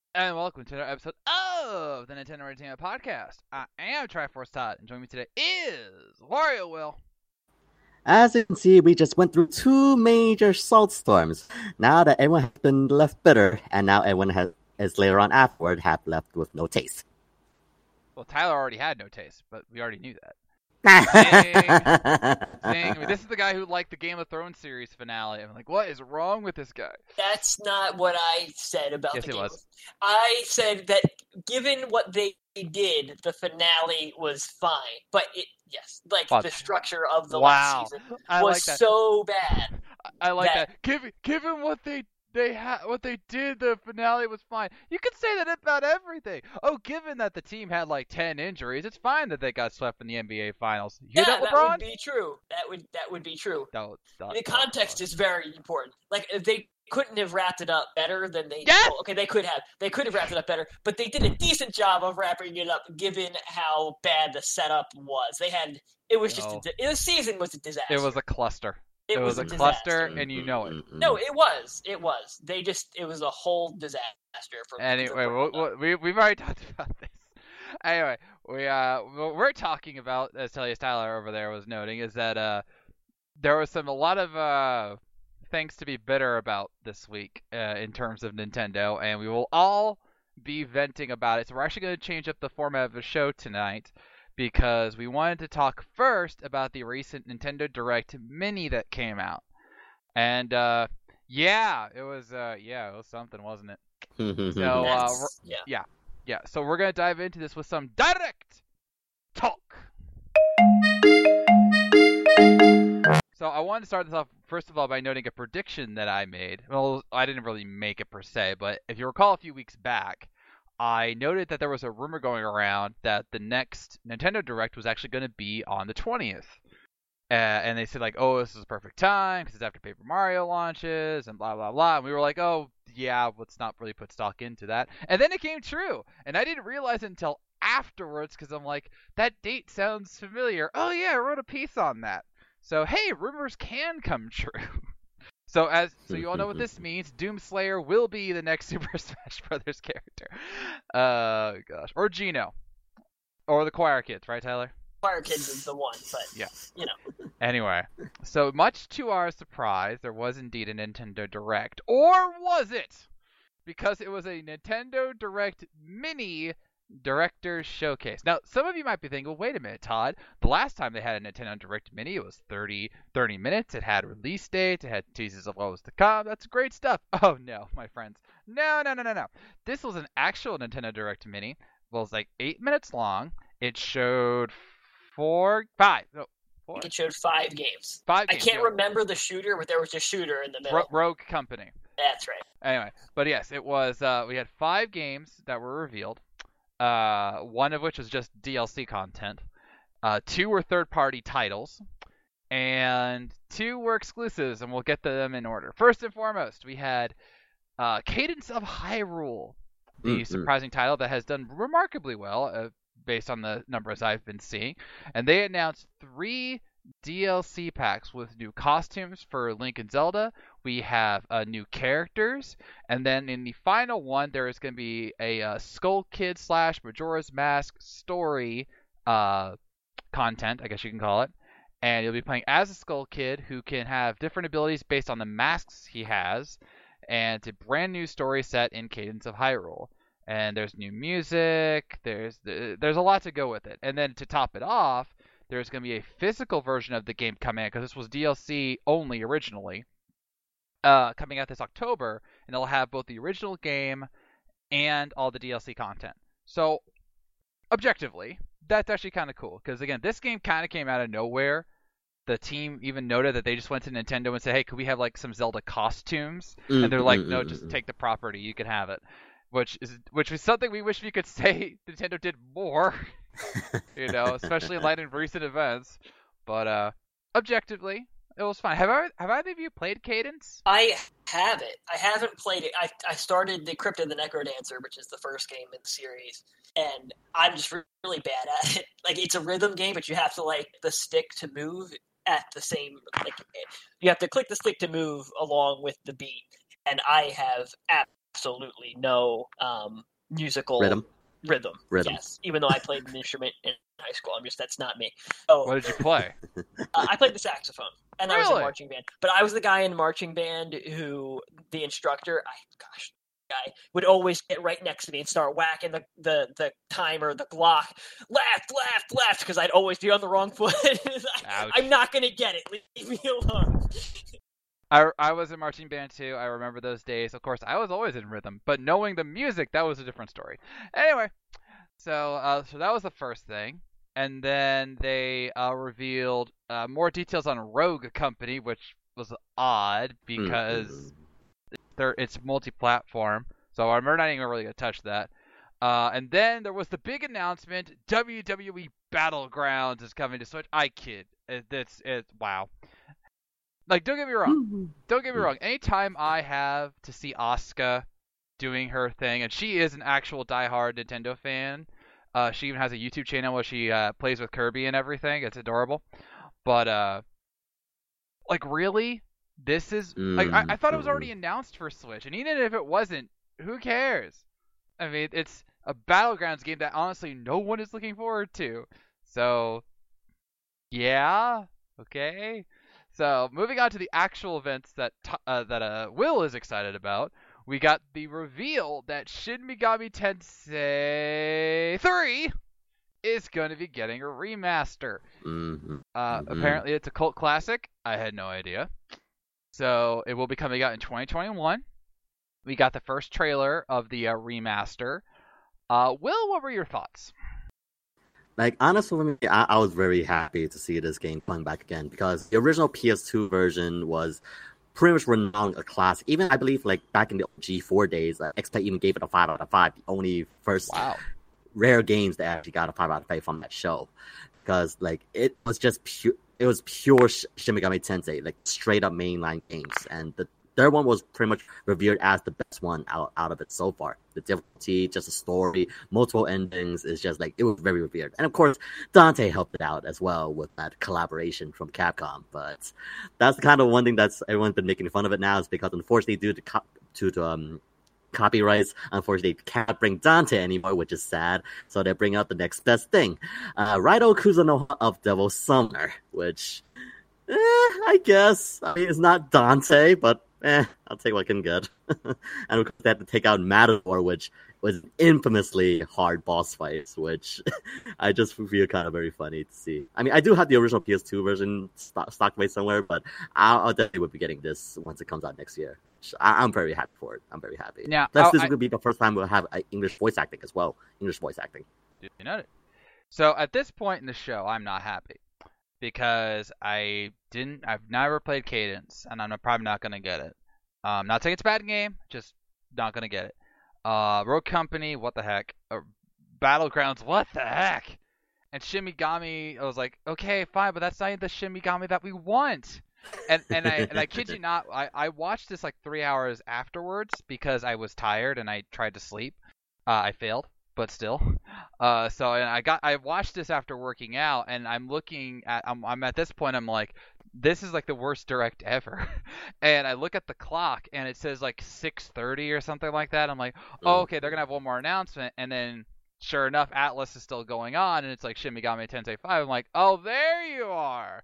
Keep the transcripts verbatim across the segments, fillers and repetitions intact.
And welcome to another episode of the Nintendo Entertainment Podcast. I am Triforce Todd, and joining me today is Wario Will. As you can see, we just went through two major salt storms. Now that everyone has been left bitter, and now everyone has, is later on afterward, have left with no taste. Well, Tyler already had no taste, but we already knew that. Dang. Dang. I mean, this is the guy who liked the Game of Thrones series finale. I'm like, what is wrong with this guy? That's not what I said about Yes, the it game. was. I said that given what they did, the finale was fine. But it, yes, like Wow. the structure of the Wow. last season I was like that. so bad. I like that. that- Given given what they they ha- what they did, the finale was fine. You could say that about everything. Oh, given that the team had like ten injuries, it's fine that they got swept in the N B A Finals. You hear Yeah, that, that LeBron? would be true. That would that would be true. That was- that- The that was context fun. is very important. Like if they couldn't have wrapped it up better than they. Yes! well, okay, they could have. They could have wrapped it up better, but they did a decent job of wrapping it up, given how bad the setup was. They had. It was just. No. A, di- the season was a disaster. It was a cluster. It, It was was, a a cluster, disaster. and you know it. No, it was. It was. They just. It was a whole disaster. From Anyway, from- we'll, we'll, we we've already talked about this. Anyway, we uh what we're talking about, as Telly Tyler over there was noting, is that uh there was some a lot of uh things to be bitter about this week uh, in terms of Nintendo, and we will all be venting about it. So we're actually going to change up the format of the show tonight because we wanted to talk first about the recent Nintendo Direct Mini that came out, and uh yeah, it was uh yeah it was something, wasn't it? So, uh, That's- we're- yeah. Yeah, so we're going to dive into this with some direct talk. So I wanted to start this off, first of all, by noting a prediction that I made. Well, I didn't really make it per se, but if you recall a few weeks back, I noted that there was a rumor going around that the next Nintendo Direct was actually going to be on the twentieth. Uh, and they said, like, oh, this is a perfect time because it's after Paper Mario launches and blah, blah, blah. And we were like, oh, yeah, let's not really put stock into that. And then it came true. And I didn't realize it until afterwards because I'm like, that date sounds familiar. Oh, yeah, I wrote a piece on that. So, hey, rumors can come true. So as so you all know what this means. Doomslayer will be the next Super Smash Brothers character. Uh, gosh. Or Geno. Or the Choir Kids, right, Tyler? Fire Kids is the one, but Yeah. you know. Anyway, so much to our surprise, there was indeed a Nintendo Direct. Or was it? Because it was a Nintendo Direct Mini Director's Showcase. Now, some of you might be thinking, well, wait a minute, Todd. The last time they had a Nintendo Direct Mini, it was thirty, thirty minutes. It had release dates. It had teasers of what was to come. That's great stuff. Oh, no, my friends. No, no, no, no, no. This was an actual Nintendo Direct Mini. Well, it was like eight minutes long. It showed four, five, no, four, It showed five games. five I games. can't yeah. remember the shooter, but there was a shooter in the middle. Ro- Rogue Company. That's right. Anyway, but yes, it was. Uh, we had five games that were revealed. Uh, one of which was just D L C content. Uh, two were third-party titles, and two were exclusives, and we'll get to them in order. First and foremost, we had uh, Cadence of Hyrule, the Mm, mm. surprising title that has done remarkably well, uh, based on the numbers I've been seeing. And they announced three D L C packs with new costumes for Link and Zelda. We have uh, new characters, and then in the final one, there is going to be a uh, Skull Kid slash Majora's Mask story uh, content, I guess you can call it. And you'll be playing as a Skull Kid who can have different abilities based on the masks he has. And it's a brand new story set in Cadence of Hyrule. And there's new music. There's there's a lot to go with it. And then to top it off, there's going to be a physical version of the game coming out because this was D L C only originally. Uh, coming out this October, and it'll have both the original game and all the D L C content. So, objectively, that's actually kind of cool because again, this game kind of came out of nowhere. The team even noted that they just went to Nintendo and said, "Hey, could we have like some Zelda costumes?" Mm, And they're like, mm, "No, mm, just mm. take the property. You can have it." Which is which was something we wish we could say Nintendo did more. You know, especially in light of recent events. But uh, objectively, it was fine. Have I have either of you played Cadence? I have it. I haven't played it. I, I started the Crypt of the Necrodancer, which is the first game in the series, and I'm just re- really bad at it. Like, it's a rhythm game, but you have to, like, the stick to move at the same, like, you have to click the stick to move along with the beat, and I have absolutely no um, musical Rhythm. Rhythm. Rhythm. Yes, even though I played an instrument in high school, I'm just that's not me. So What did you play? uh, I played the saxophone, and I was in Really? marching band. But I was the guy in marching band who the instructor, I gosh, guy would always get right next to me and start whacking the the, the timer, the Glock, left, left, left, because I'd always be on the wrong foot. Ouch. I'm not gonna get it. Leave me alone. I, I was in marching band too. I remember those days. Of course, I was always in rhythm, but knowing the music, that was a different story. Anyway, so uh, so that was the first thing, and then they uh, revealed uh, more details on Rogue Company, which was odd because Mhm. they're it's multi-platform. So I'm not even really gonna touch that. Uh, and then there was the big announcement: W W E Battlegrounds is coming to Switch. I kid. It, it's it's wow. Like, don't get me wrong. Don't get me wrong. Anytime I have to see Asuka doing her thing, and she is an actual diehard Nintendo fan. Uh, she even has a YouTube channel where she uh, plays with Kirby and everything. It's adorable. But uh, like, really, this is like I, I thought it was already announced for Switch, and even if it wasn't, who cares? I mean, it's a Battlegrounds game that honestly no one is looking forward to. So, yeah, okay. So moving on to the actual events that uh, that uh, Will is excited about, we got the reveal that Shin Megami Tensei three is going to be getting a remaster. Mm-hmm. Uh, Mm-hmm. Apparently, it's a cult classic. I had no idea. So it will be coming out in twenty twenty-one. We got the first trailer of the uh, remaster. Uh, Will, what were your thoughts? Like, honestly, for me, I, I was very happy to see this game coming back again because the original P S two version was pretty much renowned a classic. Even, I believe, like, back in the G four days, uh, X P even gave it a five out of five. The only first Wow. rare games that actually got a five out of five from that show. Because, like, it was just pure, it was pure Sh- Shin Megami Tensei, like, straight up mainline games. And the third one was pretty much revered as the best one out, out of it so far. The difficulty, just the story, multiple endings is just like, it was very revered. And of course, Dante helped it out as well with that collaboration from Capcom. But that's kind of one thing that's everyone's been making fun of it now is because unfortunately due to, co- to the, um, copyrights, unfortunately they can't bring Dante anymore, which is sad. So they bring out the next best thing. Uh, Raido Kuzunoha of Devil Summoner, which, eh, I guess, I mean, it's not Dante, but eh, I'll take what I can get. And of course, they had to take out Matador, which was infamously hard boss fights, which I just feel kind of very funny to see. I mean, I do have the original P S two version stock- stocked away somewhere, but I'll, I'll definitely will be getting this once it comes out next year. I- I'm very happy for it. I'm very happy. Now, Plus, oh, this I- is going to be the first time we'll have uh, English voice acting as well. English voice acting. You know it. So at this point in the show, I'm not happy because I didn't. I've never played Cadence, and I'm probably not gonna get it. Um, not saying it's a bad game, just not gonna get it. Uh, Rogue Company, what the heck? Uh, Battlegrounds, what the heck? And Shin Megami, I was like, okay, fine, but that's not the Shin Megami that we want. And and I and I kid you not, I, I watched this like three hours afterwards because I was tired and I tried to sleep. Uh, I failed, but still. Uh, so and I got I watched this after working out, and I'm looking at I'm I'm at this point I'm like, this is like the worst direct ever. And I look at the clock and it says like six thirty or something like that. I'm like, oh, okay, they're gonna have one more announcement, and then sure enough, Atlas is still going on, and it's like Shin Megami Tensei five. I'm like, oh, there you are.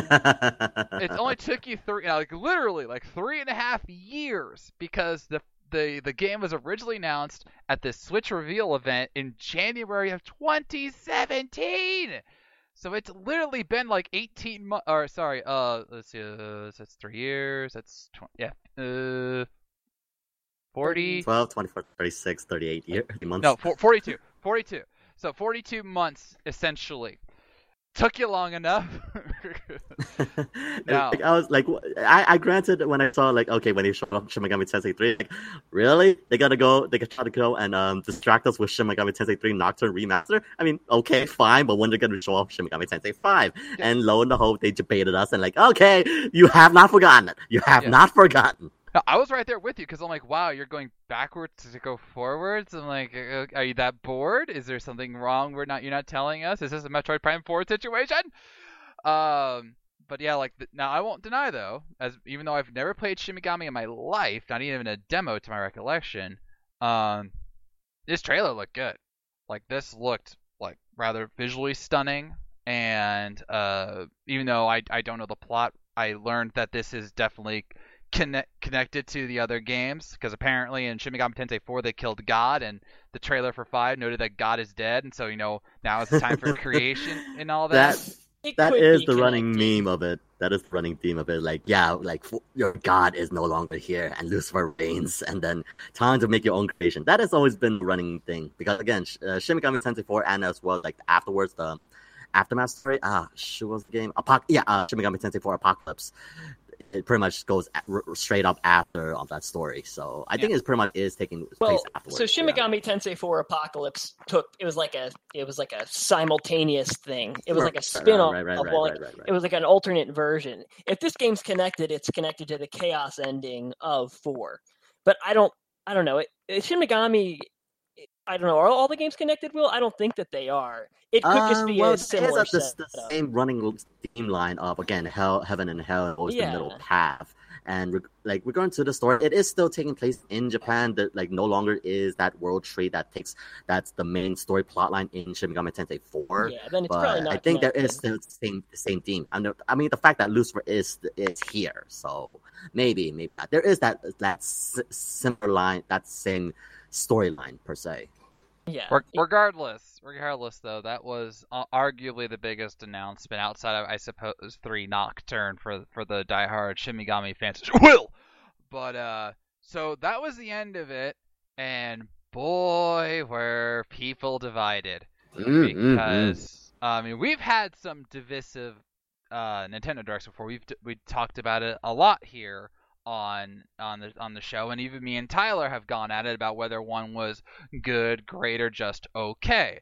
It only took you three, like literally, like three and a half years because the the the game was originally announced at the Switch reveal event in January of twenty seventeen. So it's literally been like eighteen months. Or sorry, uh, let's see, uh, that's three years. That's twenty, yeah, uh, forty. twelve, twenty-four, thirty-six, thirty-eight year, months. No, for, forty-two. forty-two. So forty-two months essentially. Took you long enough. No. Like, I was like, I, I granted when I saw like, okay, when they showed up Shin Megami Tensei three, like, really? They gotta go, they could try to go and um, distract us with Shin Megami Tensei three Nocturne Remaster? I mean, okay, fine, but when they're gonna show off Shin Megami Tensei five? Yeah. And lo and behold, they debated us and like, okay, you have not forgotten it. You have Yeah. not forgotten. No, I was right there with you because I'm like, wow, you're going backwards to go forwards. I'm like, uh, are you that bored? Is there something wrong? We're not. You're not telling us. Is this a Metroid Prime four situation? Um, but yeah, like the, now I won't deny though, as even though I've never played Shin Megami in my life, not even a demo to my recollection, um, this trailer looked good. Like this looked like rather visually stunning, and uh, even though I I don't know the plot, I learned that this is definitely connect, connected to the other games because apparently in Shin Megami Tensei four they killed God, and the trailer for five noted that God is dead, and so you know now it's time for creation and all that. That It that could is be the running connected. meme of it. That is the running theme of it. Like, yeah, like f- your god is no longer here, and Lucifer reigns, and then time to make your own creation. That has always been the running thing because again, Sh- uh, Shin Megami Tensei four and as well like afterwards the aftermath story. Ah, shoot, what was the game? Apoc- yeah, uh, Shin Megami Tensei four Apocalypse. It pretty much goes a- r- straight up after of that story. So I think Yeah. it pretty much is taking place Well, afterwards. so Shin yeah. Megami Tensei four Apocalypse took it was like a it was like a simultaneous thing. It was like a spin-off Right, right, of right, well, like, right, right, right. it was like an alternate version. If this game's connected, it's connected to the chaos ending of four. But I don't I don't know. It, it Shin Megami I don't know. Are all the games connected, Will? I don't think that they are. It could just Uh, be well, a it has similar a, the, setup. the same running theme line of again hell, heaven, and hell, always the middle Yeah. path. And re- like regarding to the story, it is still taking place in Japan. That like no longer is that world tree that takes that's the main story plotline in Shin Megami Tensei four. Yeah, then it's probably But not I think there connected. is still the same the same theme. I, know, I mean, the fact that Lucifer is is here, so maybe maybe not. There is that that s- similar line, that same storyline per se. Yeah. Reg- Regardless, regardless though, that was uh, arguably the biggest announcement outside of, I suppose, three Nocturne for for the diehard Shin Megami fans. Will, but uh, so that was the end of it, and boy, were people divided Mm, mm, mm. because I mean we've had some divisive uh, Nintendo Directs before. We've we talked about it a lot here on on the on the show, and even me and Tyler have gone at it about whether one was good, great, or just okay.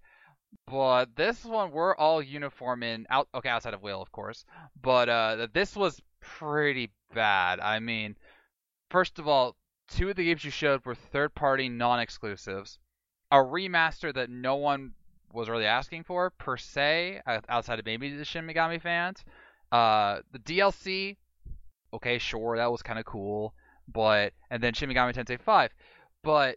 But this one, we're all uniform in out. Okay, outside of Will, of course. But uh, this was pretty bad. I mean, first of all, two of the games you showed were third-party, non-exclusives. A remaster that no one was really asking for per se, outside of maybe the Shin Megami fans. Uh, the D L C, okay, sure, that was kind of cool, but and then Shin Megami Tensei five, but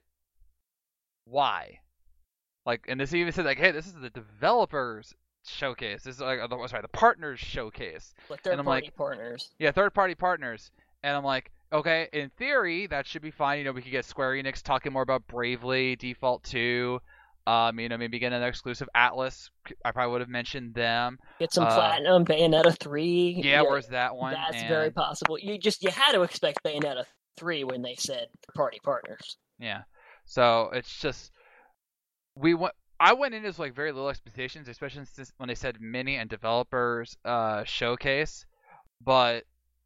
why? Like, and this even said like, hey, this is the developers showcase. This is like, oh, sorry, the partners showcase. Like And third I'm party like, partners. yeah, third party partners. And I'm like, okay, in theory, that should be fine. You know, we could get Square Enix talking more about Bravely, Default two. Um, you know, maybe get another exclusive Atlas. I probably would have mentioned them. Get some Uh, Platinum, Bayonetta three. Yeah, where's that one? That's and, very possible. You just you had to expect Bayonetta three when they said party partners. Yeah. So it's just we went. I went in as like very little expectations, especially since when they said mini and developers uh, showcase. But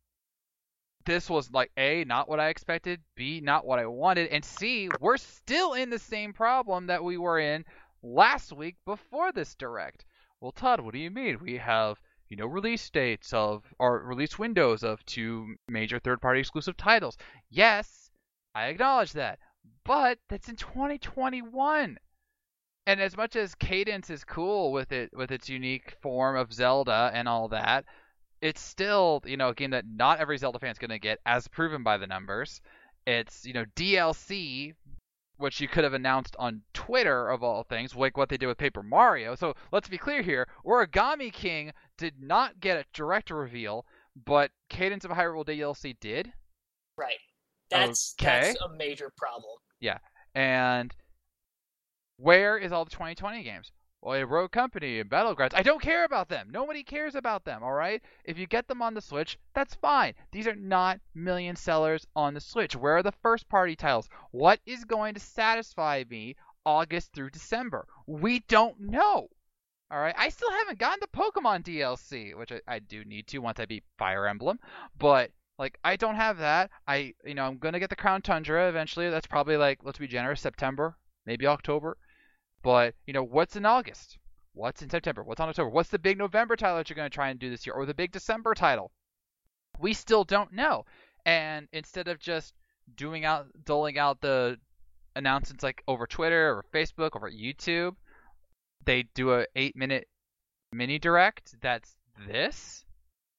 this was like A, not what I expected, B, not what I wanted, and C, we're still in the same problem that we were in last week before this direct. Well, Todd, what do you mean? We have, you know, release dates of or release windows of two major third-party exclusive titles. Yes, I acknowledge that. But that's in twenty twenty-one. And as much as Cadence is cool with it with its unique form of Zelda and all that, it's still, you know, a game that not every Zelda fan is going to get, as proven by the numbers. It's, you know, D L C, which you could have announced on Twitter, of all things, like what they did with Paper Mario. So let's be clear here. Origami King did not get a direct reveal, but Cadence of Hyrule D L C did. Right. That's Okay. that's a major problem. Yeah. And where is all the twenty twenty games? Well, a Rogue Company and Battlegrounds. I don't care about them. Nobody cares about them, all right? If you get them on the Switch, that's fine. These are not million sellers on the Switch. Where are the first-party titles? What is going to satisfy me August through December? We don't know. All right? I still haven't gotten the Pokemon D L C, which I, I do need to once I beat Fire Emblem. But, like, I don't have that. I, you know, I'm going to get the Crown Tundra eventually. That's probably, like, let's be generous, September, maybe October. But, you know, what's in August? What's in September? What's on October? What's the big November title that you're going to try and do this year? Or the big December title? We still don't know. And instead of just doing out, doling out the announcements like over Twitter or Facebook, over YouTube, they do a eight minute mini direct that's this.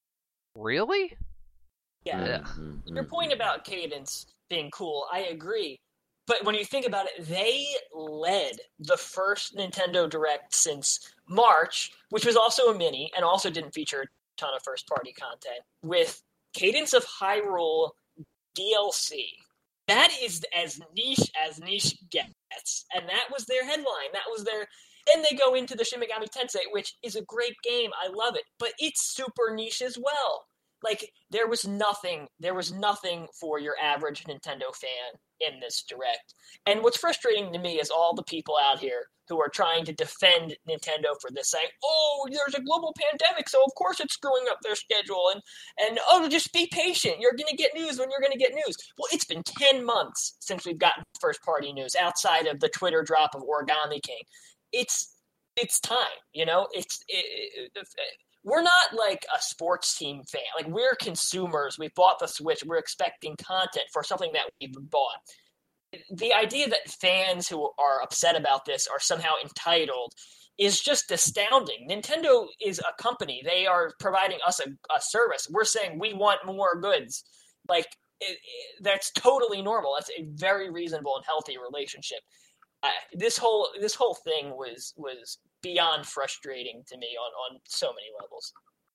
Really? Yeah. Mm-hmm. Your point about Cadence being cool, I agree. But when you think about it, they led the first Nintendo Direct since March, which was also a mini and also didn't feature a ton of first-party content, with Cadence of Hyrule D L C. That is as niche as niche gets. And that was their headline. That was their... Then they go into the Shin Megami Tensei, which is a great game. I love it. But it's super niche as well. Like, there was nothing, there was nothing for your average Nintendo fan in this Direct. And what's frustrating to me is all the people out here who are trying to defend Nintendo for this, saying, oh, there's a global pandemic, so of course it's screwing up their schedule, and, and oh, just be patient. You're going to get news when you're going to get news. Well, it's been ten months since we've gotten first-party news outside of the Twitter drop of Origami King. It's, it's time, you know? It's... It, it, We're not like a sports team fan. Like, we're consumers. We bought the Switch. We're expecting content for something that we've bought. The idea that fans who are upset about this are somehow entitled is just astounding. Nintendo is a company. They are providing us a, a service. We're saying we want more goods. Like, it, it, that's totally normal. That's a very reasonable and healthy relationship. Uh, this whole this whole thing was was beyond frustrating to me on, on so many levels.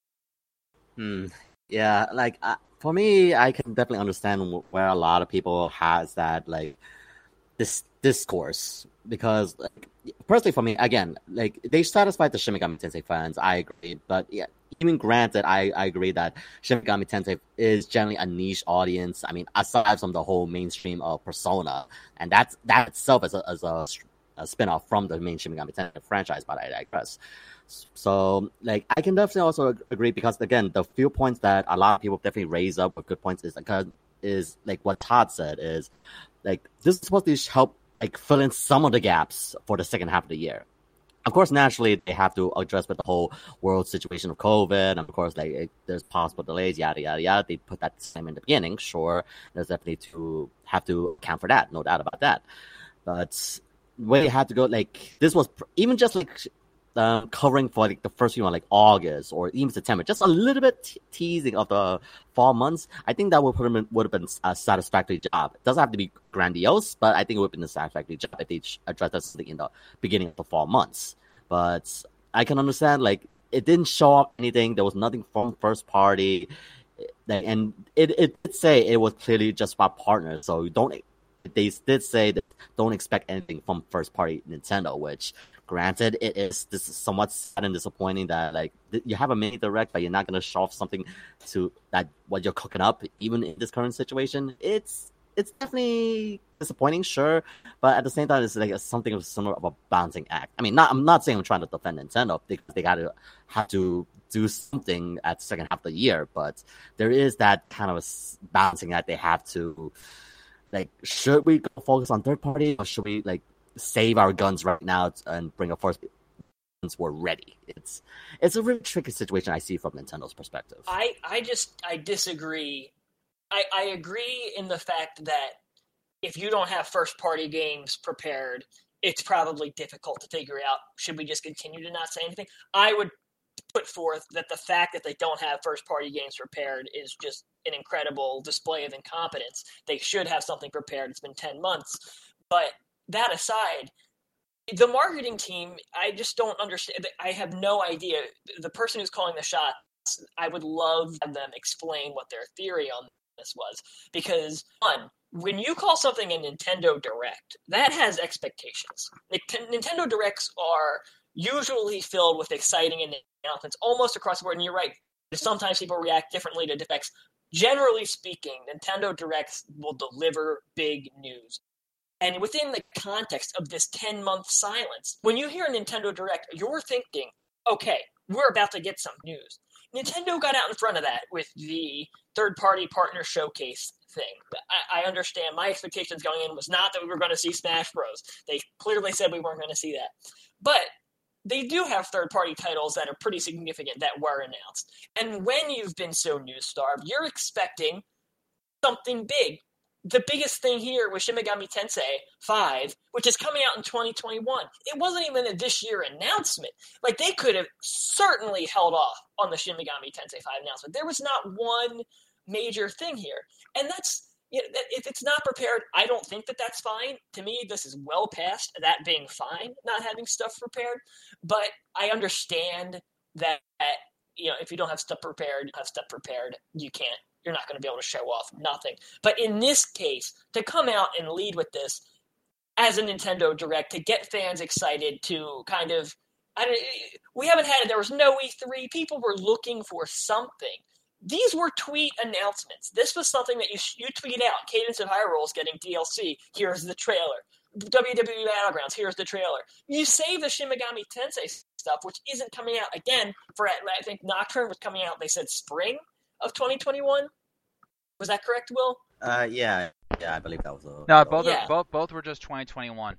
Hmm. Yeah, like uh, for me, I can definitely understand where a lot of people has that like this discourse because, like, personally for me, again, like they satisfied the Shin Megami Tensei fans. I agree, but yeah, even granted, I, I agree that Shin Megami Tensei is generally a niche audience. I mean, aside from the whole mainstream of Persona, and that's that itself is a, is a, a spin-off from the main Shin Megami Tensei franchise, but I digress. So, like, I can definitely also agree because, again, the few points that a lot of people definitely raise up with good points is like, is like what Todd said is like this is supposed to help like fill in some of the gaps for the second half of the year. Of course, naturally, they have to address with the whole world situation of COVID, and of course, like it, there's possible delays, yada yada yada. They put that same in the beginning. Sure, there's definitely to have to account for that, no doubt about that. But where you have to go, like this was even just like uh, covering for like the first few months, like August or even September, just a little bit te- teasing of the fall months. I think that would put them in, would have been a satisfactory job. It doesn't have to be grandiose, but I think it would have been a satisfactory job if they addressed this in the beginning of the fall months. But I can understand, like, it didn't show up anything. There was nothing from first party. And it, it did say it was clearly just about partners. So you don't, they did say that don't expect anything from first party Nintendo, which granted it is, this is somewhat sad and disappointing that like you have a mini direct, but you're not going to show off something to that what you're cooking up, even in this current situation. It's, It's definitely disappointing, sure, but at the same time, it's like something of similar of a balancing act. I mean, not I'm not saying I'm trying to defend Nintendo because they got to have to do something at the second half of the year, but there is that kind of a balancing act they have to. Like, should we go focus on third party, or should we like save our guns right now and bring a first once we're ready? It's it's a really tricky situation I see from Nintendo's perspective. I I just I disagree. I, I agree in the fact that if you don't have first-party games prepared, it's probably difficult to figure out, should we just continue to not say anything? I would put forth that the fact that they don't have first-party games prepared is just an incredible display of incompetence. They should have something prepared. It's been ten months. But that aside, the marketing team, I just don't understand. I have no idea. The person who's calling the shots, I would love to have them explain what their theory on this was, because one, when you call something a Nintendo Direct, that has expectations. Nintendo Directs are usually filled with exciting announcements almost across the board, and you're right, sometimes people react differently to defects. Generally speaking, Nintendo Directs will deliver big news. And within the context of this ten-month silence, when you hear a Nintendo Direct, you're thinking, okay, we're about to get some news. Nintendo got out in front of that with the third-party partner showcase thing. I, I understand. My expectations going in was not that we were going to see Smash Bros. They clearly said we weren't going to see that. But they do have third-party titles that are pretty significant that were announced. And when you've been so news-starved, you're expecting something big. the biggest thing here was Shin Megami Tensei five, which is coming out in twenty twenty-one. It wasn't even a this year announcement. Like, they could have certainly held off on the Shin Megami Tensei five announcement. There was not one major thing here. And that's, you know, if it's not prepared, I don't think that that's fine. To me, this is well past that being fine, not having stuff prepared. But I understand that, you know, if you don't have stuff prepared, you have stuff prepared, you can't. You're not going to be able to show off nothing. But in this case, to come out and lead with this as a Nintendo Direct, to get fans excited, to kind of, I don't, we haven't had it. There was no E three. People were looking for something. These were tweet announcements. This was something that you you tweet out. Cadence of Hyrule is getting D L C. Here's the trailer. W W E Battlegrounds. Here's the trailer. You save the Shin Megami Tensei stuff, which isn't coming out again for, I think Nocturne was coming out, they said spring of twenty twenty-one. Was that correct, Will? Uh, yeah, yeah, I believe that was a. No, both Yeah. are, both both were just twenty twenty-one.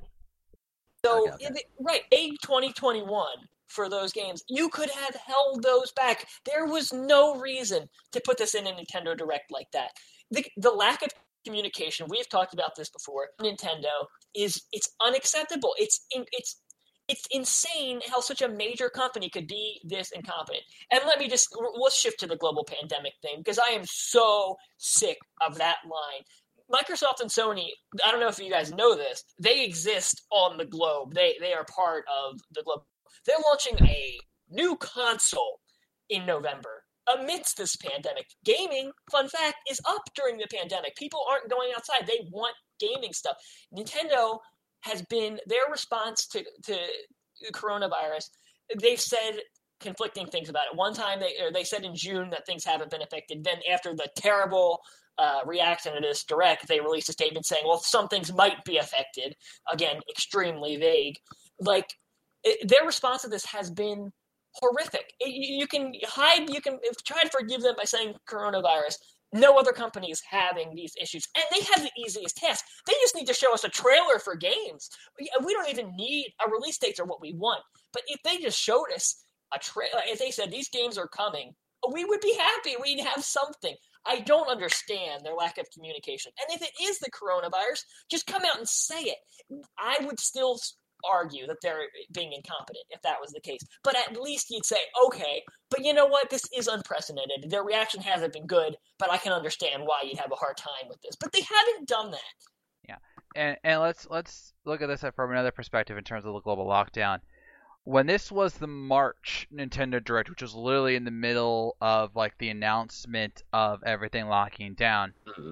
So, Okay, okay. right, a twenty twenty-one for those games. You could have held those back. There was no reason to put this in a Nintendo Direct like that. The, the lack of communication, we've talked about this before, Nintendo, is it's unacceptable. It's in, it's It's insane how such a major company could be this incompetent. And let me just, let's shift to the global pandemic thing, because I am so sick of that line. Microsoft and Sony, I don't know if you guys know this, they exist on the globe. They they are part of the globe. They're launching a new console in November amidst this pandemic. Gaming, fun fact, is up during the pandemic. People aren't going outside. They want gaming stuff. Nintendo has been their response to, to coronavirus. They've said conflicting things about it. One time they or they said in June that things haven't been affected. Then after the terrible uh, reaction to this Direct, they released a statement saying, well, some things might be affected. Again, extremely vague. Like, it, their response to this has been horrific. It, you, you can hide, you can try to forgive them by saying coronavirus. No other company is having these issues. And they have the easiest task. They just need to show us a trailer for games. We, we don't even need – our release dates are what we want. But if they just showed us a trailer, if they said these games are coming, we would be happy. We'd have something. I don't understand their lack of communication. And if it is the coronavirus, just come out and say it. I would still argue that they're being incompetent if that was the case. But at least you'd say, okay, but you know what? This is unprecedented. Their reaction hasn't been good, but I can understand why you'd have a hard time with this. But they haven't done that. Yeah, and and let's let's look at this from another perspective in terms of the global lockdown. When this was the March Nintendo Direct, which was literally in the middle of like the announcement of everything locking down,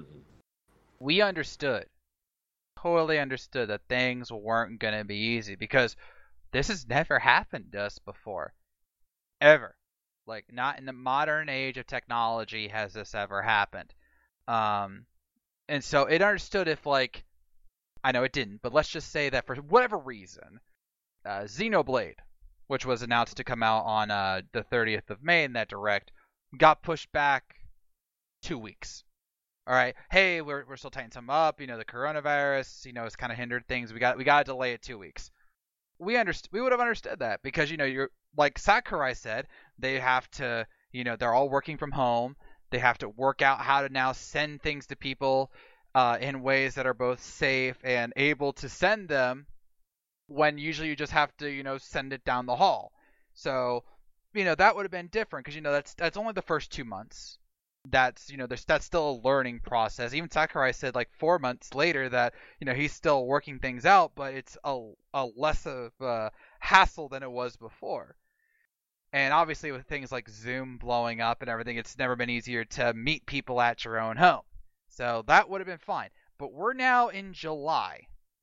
we understood, totally understood that things weren't going to be easy because this has never happened to us before. Ever. Like, not in the modern age of technology has this ever happened. Um, and so it understood if, like, I know it didn't, but let's just say that for whatever reason, uh, Xenoblade, which was announced to come out on uh, the thirtieth of May in that Direct, got pushed back two weeks. All right, hey, we're we're still tightening some up. You know, the coronavirus, you know, has kind of hindered things. We got we got to delay it two weeks. We underst- we would have understood that because, you know, you're like Sakurai said, they have to, you know, they're all working from home. They have to work out how to now send things to people uh, in ways that are both safe and able to send them when usually you just have to, you know, send it down the hall. So, you know, that would have been different because, you know, that's that's only the first two months. That's, you know, there's that's still a learning process. Even Sakurai said like four months later that, you know, he's still working things out, but it's a, a less of a hassle than it was before. And obviously with things like Zoom blowing up and everything, it's never been easier to meet people at your own home. So that would have been fine. But we're now in July.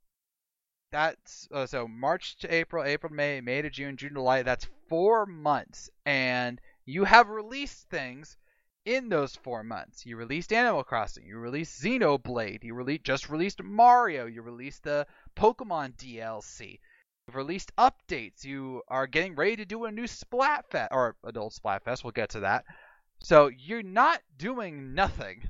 That's uh, so March to April, April to May, May to June, June to July. That's four months. And you have released things in those four months. You released Animal Crossing. You released Xenoblade. You rele- just released Mario. You released the Pokemon D L C. You've released updates. You are getting ready to do a new Splatfest, or Adult Splatfest. We'll get to that. So you're not doing nothing.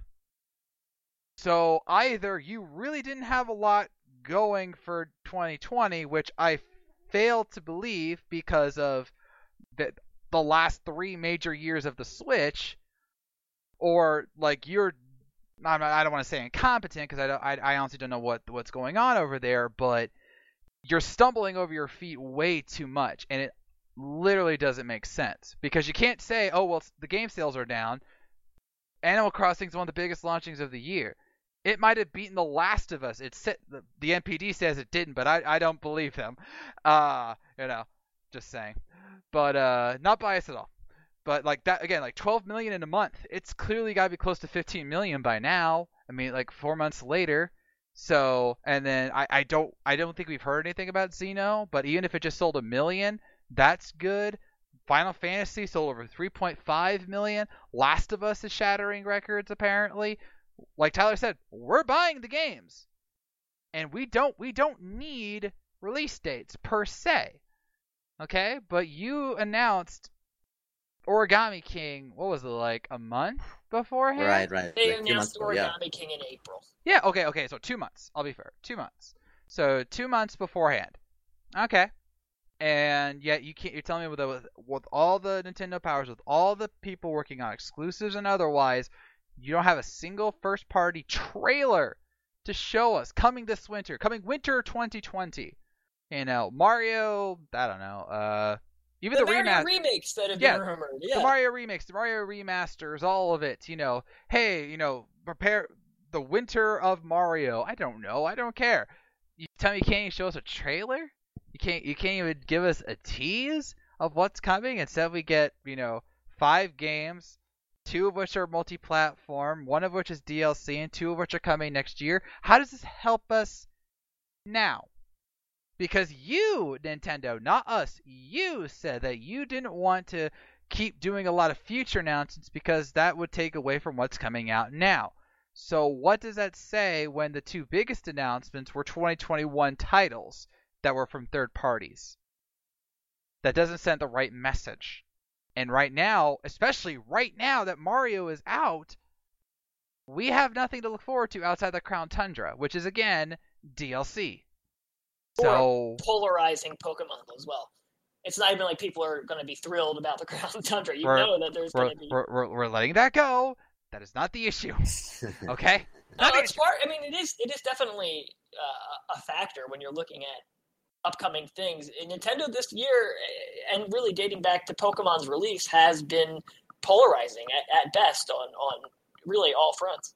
So either you really didn't have a lot going for twenty twenty, which I fail to believe because of the, the last three major years of the Switch, or like you're I'm not, I don't want to say incompetent because I, don't, I I honestly don't know what what's going on over there, but you're stumbling over your feet way too much, and it literally doesn't make sense because you can't say, oh well, the game sales are down. Animal Crossing is one of the biggest launchings of the year. It might have beaten The Last of Us. It's the, the N P D says it didn't, but I, I don't believe them. Uh, you know, just saying. But uh, not biased at all. But like that again, like twelve million in a month. It's clearly got to be close to fifteen million by now. I mean, like four months later. So, and then I, I don't I don't think we've heard anything about Xeno, but even if it just sold a million, that's good. Final Fantasy sold over three point five million. Last of Us is shattering records apparently. Like Tyler said, we're buying the games. And we don't we don't need release dates per se. Okay? But you announced Origami King, what was it, like a month beforehand? Right, right. They like announced ago, Origami yeah. King in April. Yeah, okay, okay, so two months. I'll be fair. Two months. So two months beforehand. Okay. And yet you can't. You're telling me with, with with all the Nintendo powers, with all the people working on exclusives and otherwise, you don't have a single first-party trailer to show us coming this winter, coming winter twenty twenty. You know, Mario. I don't know. Uh, even the, the Mario remas- remakes that have yeah, been rumored. Yeah, the Mario remakes, the Mario remasters, all of it. You know, hey, you know, prepare the winter of Mario. I don't know. I don't care. You tell me you can't even show us a trailer? You can't you can't even give us a tease of what's coming. Instead we get, you know, five games, two of which are multi-platform, one of which is D L C, and two of which are coming next year. How does this help us now? Because you, Nintendo, not us, you said that you didn't want to keep doing a lot of future announcements because that would take away from what's coming out now. So what does that say when the two biggest announcements were twenty twenty-one titles that were from third parties? That doesn't send the right message. And right now, especially right now that Mario is out, we have nothing to look forward to outside the Crown Tundra, which is again D L C. Or So polarizing Pokemon as well. It's not even like people are going to be thrilled about the Crown Tundra. You we're, know that there's we're, going to be. We're, we're, we're letting that go. That is not the issue. Okay? No, Not the it's issue. part. I mean, it is. It is definitely uh, a factor when you're looking at upcoming things. And Nintendo this year, and really dating back to Pokemon's release, has been polarizing at, at best on on really all fronts.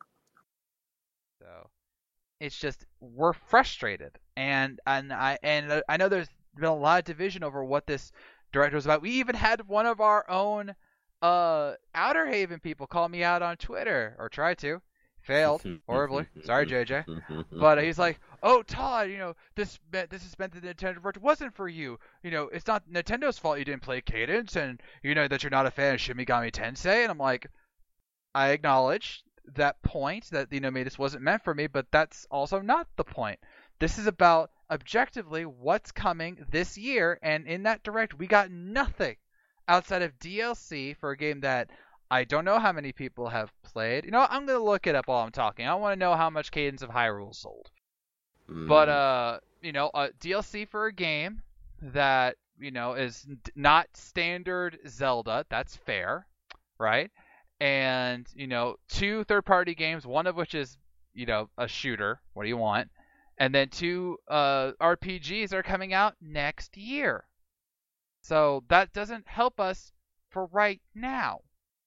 So it's just we're frustrated, and and I and I know there's been a lot of division over what this direct was about. We even had one of our own uh Outer Haven people call me out on Twitter, or try to. Failed horribly. Sorry, J J. But he's like, "Oh, Todd, you know this this has meant that the Nintendo Direct wasn't for you. You know, it's not Nintendo's fault you didn't play Cadence, and you know that you're not a fan of Shin Megami Tensei." And I'm like, I acknowledge that point that you know maybe this wasn't meant for me, but that's also not the point. This is about objectively what's coming this year, and in that Direct we got nothing outside of D L C for a game that I don't know how many people have played. You know what? I'm going to look it up while I'm talking. I want to know how much Cadence of Hyrule sold. Mm. But, uh, you know, uh, D L C for a game that, you know, is not standard Zelda. That's fair, right? And, you know, two third-party games, one of which is, you know, a shooter. What do you want? And then two uh, R P Gs are coming out next year. So that doesn't help us for right now.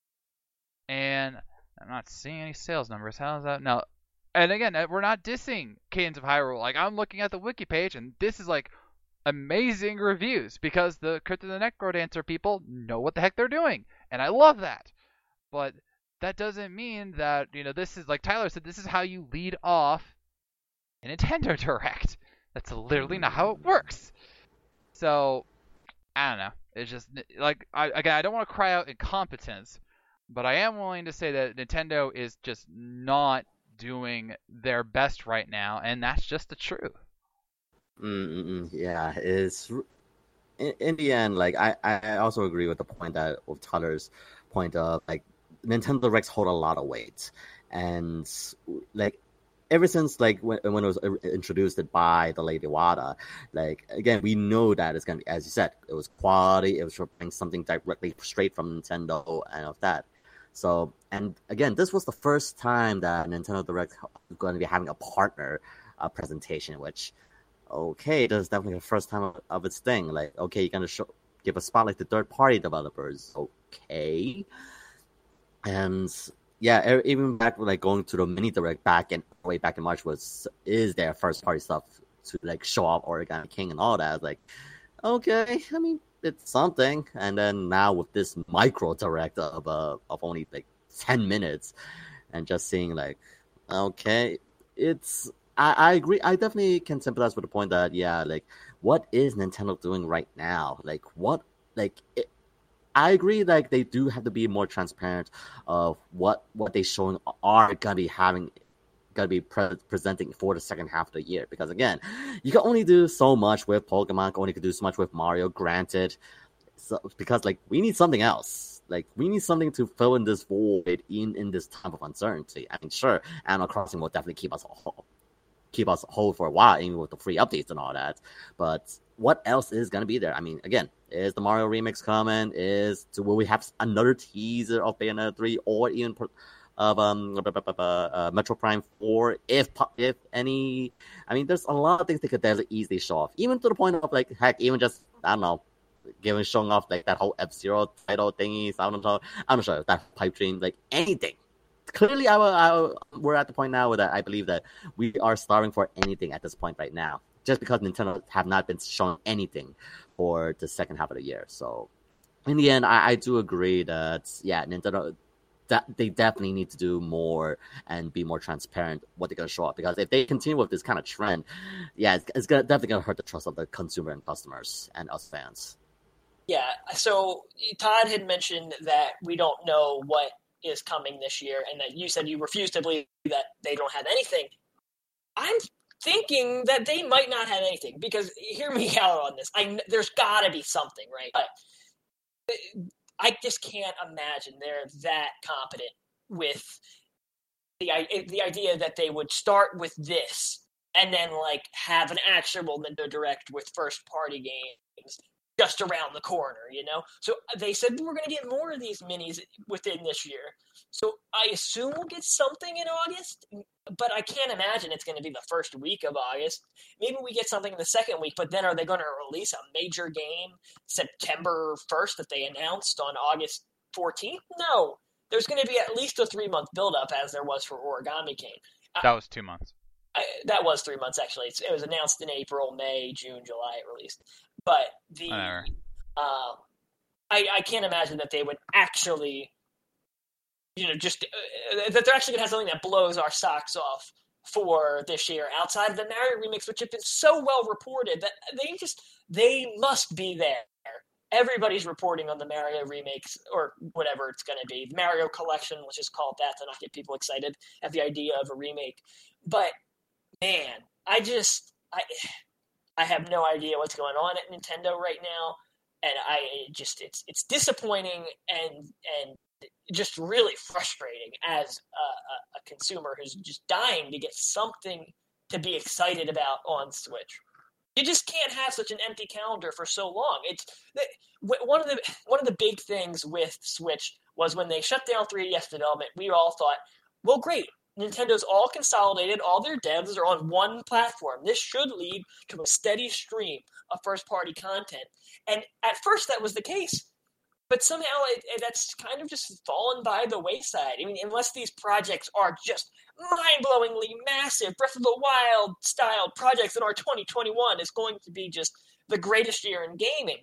And I'm not seeing any sales numbers. How is that? No. And again, we're not dissing Cadence of Hyrule. Like, I'm looking at the wiki page, and this is like amazing reviews because the Crypt of the Necrodancer people know what the heck they're doing, and I love that. But that doesn't mean that, you know, this is, like Tyler said, this is how you lead off a Nintendo Direct. That's literally not how it works. So, I don't know. It's just, like, I, again, I don't want to cry out incompetence, but I am willing to say that Nintendo is just not doing their best right now, and that's just the truth. Mm-mm, yeah, it's in, in the end. Like I, I also agree with the point that with Tyler's point of like Nintendo Directs hold a lot of weight, and like ever since like when when it was introduced by the late Iwata, like again we know that it's gonna be, as you said, it was quality. It was bringing something directly straight from Nintendo and of that. So, and again, this was the first time that Nintendo Direct is going to be having a partner uh, presentation, which, okay, this is definitely the first time of, of its thing. Like, okay, you're going to show, give a spotlight to third-party developers, okay. And yeah, e- even back like going to the mini direct back and way back in March was is their first party stuff to like show off Origami King and all that. Like, okay, I mean it's something. And then now with this micro direct of uh, of only like ten minutes, and just seeing like, okay, it's I, I agree. I definitely can sympathize with the point that yeah, like what is Nintendo doing right now? Like what like. It, I agree, like they do have to be more transparent of what what they showing are gonna be having, gonna be pre- presenting for the second half of the year. Because again, you can only do so much with Pokemon, only can do so much with Mario. Granted, so because like we need something else. Like we need something to fill in this void in in this time of uncertainty. I mean, sure, Animal Crossing will definitely keep us whole, keep us whole for a while, even with the free updates and all that. But what else is gonna be there? I mean, again. Is the Mario remix coming? Is to will we have another teaser of Bayonetta three or even of um uh, Metro Prime four? If if any, I mean, there's a lot of things they could definitely easily show off. Even to the point of like heck, even just I don't know, giving showing off like that whole F-Zero title thingy. I don't know. I'm not sure that pipe dream, like anything. Clearly, I, I we're at the point now where that I believe that we are starving for anything at this point right now. Just because Nintendo have not been showing anything for the second half of the year. So in the end, I, I do agree that, yeah, Nintendo, that they definitely need to do more and be more transparent what they're going to show up. Because if they continue with this kind of trend, yeah, it's, it's gonna, definitely going to hurt the trust of the consumer and customers and us fans. Yeah, so Todd had mentioned that we don't know what is coming this year, and that you said you refuse to believe that they don't have anything. I'm thinking that they might not have anything, because hear me out on this. I there's got to be something, right? But I just can't imagine they're that competent with the the idea that they would start with this and then like have an actual Nintendo Direct with first party games just around the corner, you know? So they said we're going to get more of these minis within this year. So I assume we'll get something in August, but I can't imagine it's going to be the first week of August. Maybe we get something in the second week, but then are they going to release a major game September first that they announced on August fourteenth? No. There's going to be at least a three-month build-up as there was for Origami King. That was two months. I, that was three months, actually. It's, it was announced in April, May, June, July it released. But the Whatever. um, I, I can't imagine that they would actually, you know, just uh, that they're actually going to have something that blows our socks off for this year outside of the Mario remakes, which have been so well reported that they just they must be there. Everybody's reporting on the Mario remakes or whatever it's going to be. Mario Collection, let's just call it that to not get people excited at the idea of a remake. But man, I just I I have no idea what's going on at Nintendo right now, and I it just it's it's disappointing and and just really frustrating as a, a, a consumer who's just dying to get something to be excited about on Switch. You just can't have such an empty calendar for so long. It's one of the one of the big things with Switch was when they shut down three D S development. We all thought, well, great. Nintendo's all consolidated. All their devs are on one platform. This should lead to a steady stream of first-party content. And at first, that was the case. But somehow it, it, that's kind of just fallen by the wayside. I mean, unless these projects are just mind-blowingly massive, Breath of the Wild style projects in our twenty twenty-one is going to be just the greatest year in gaming.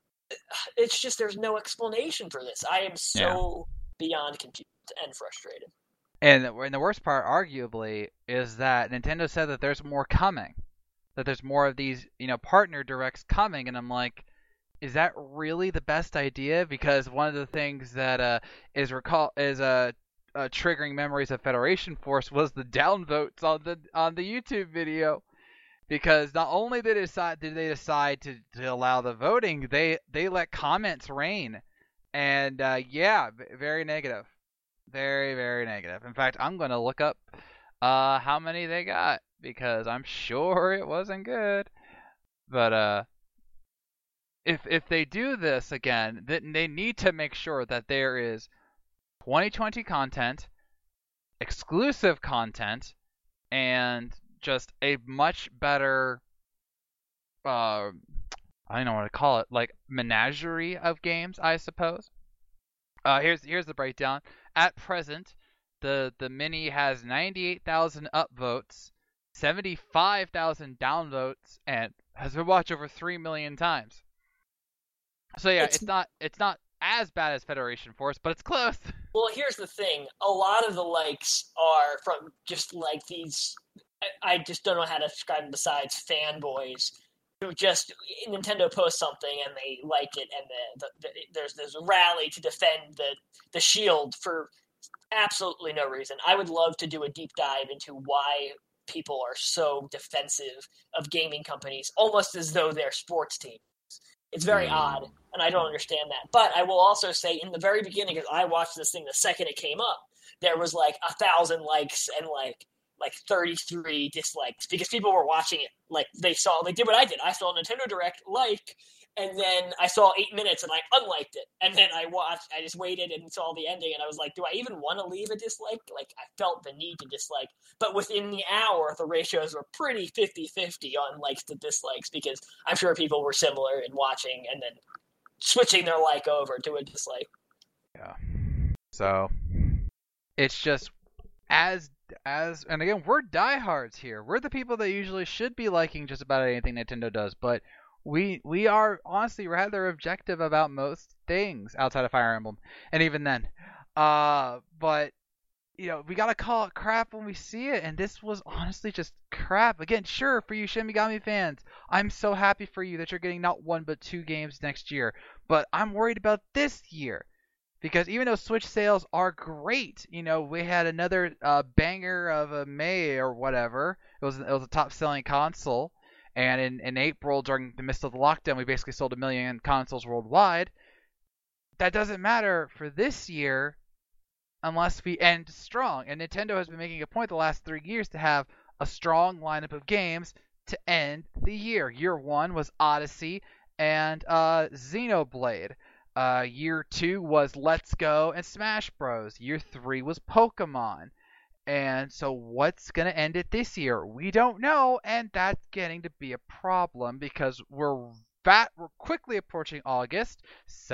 It's just there's no explanation for this. I am so yeah. beyond confused and frustrated. And, and the worst part, arguably, is that Nintendo said that there's more coming. That there's more of these, you know, partner directs coming, and I'm like, is that really the best idea? Because one of the things that uh, is recall is uh, uh, triggering memories of Federation Force was the downvotes on the on the YouTube video. Because not only did they decide did they decide to, to allow the voting, they they let comments reign, and uh, yeah, very negative, very very negative. In fact, I'm gonna look up uh, how many they got because I'm sure it wasn't good. But uh. If if they do this again, then they need to make sure that there is twenty twenty content, exclusive content, and just a much better, uh, I don't know what to call it, like menagerie of games, I suppose. Uh, here's here's the breakdown. At present, the the mini has ninety-eight thousand upvotes, seventy-five thousand downvotes, and has been watched over three million times. So yeah, it's, it's not it's not as bad as Federation Force, but it's close. Well, here's the thing. A lot of the likes are from just like these, I, I just don't know how to describe them besides fanboys who just, Nintendo posts something and they like it, and the, the, the, there's there's a rally to defend the, the shield for absolutely no reason. I would love to do a deep dive into why people are so defensive of gaming companies, almost as though they're sports teams. It's very mm. odd, and I don't understand that. But I will also say, in the very beginning, because I watched this thing the second it came up, there was like a thousand likes and like like thirty-three dislikes because people were watching it. Like they saw, they did what I did. I saw Nintendo Direct like, and then I saw eight minutes and I unliked it, and then I watched. I just waited and saw the ending, and I was like, do I even want to leave a dislike? Like I felt the need to dislike, but within the hour, the ratios were pretty fifty-fifty on likes to dislikes because I'm sure people were similar in watching and then switching their like over to a dislike. Yeah. So it's just as as and again, we're diehards here. We're the people that usually should be liking just about anything Nintendo does, but we we are honestly rather objective about most things outside of Fire Emblem, and even then. Uh, but you know, we gotta call it crap when we see it, and this was honestly just crap. Again, sure, for you Shin Megami fans, I'm so happy for you that you're getting not one but two games next year, but I'm worried about this year. Because even though Switch sales are great, you know, we had another uh, banger of a May or whatever. It was it was a top-selling console, and in, in April, during the midst of the lockdown, we basically sold a million consoles worldwide. That doesn't matter for this year unless we end strong. And Nintendo has been making a point the last three years to have a strong lineup of games to end the year. Year one was Odyssey and uh, Xenoblade. Uh, year two was Let's Go and Smash Bros. Year three was Pokemon. And so what's going to end it this year? We don't know, and that's getting to be a problem because we're, fat, we're quickly approaching August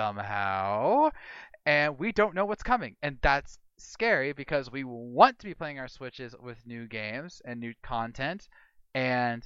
somehow, and we don't know what's coming. And that's scary because we want to be playing our Switches with new games and new content, and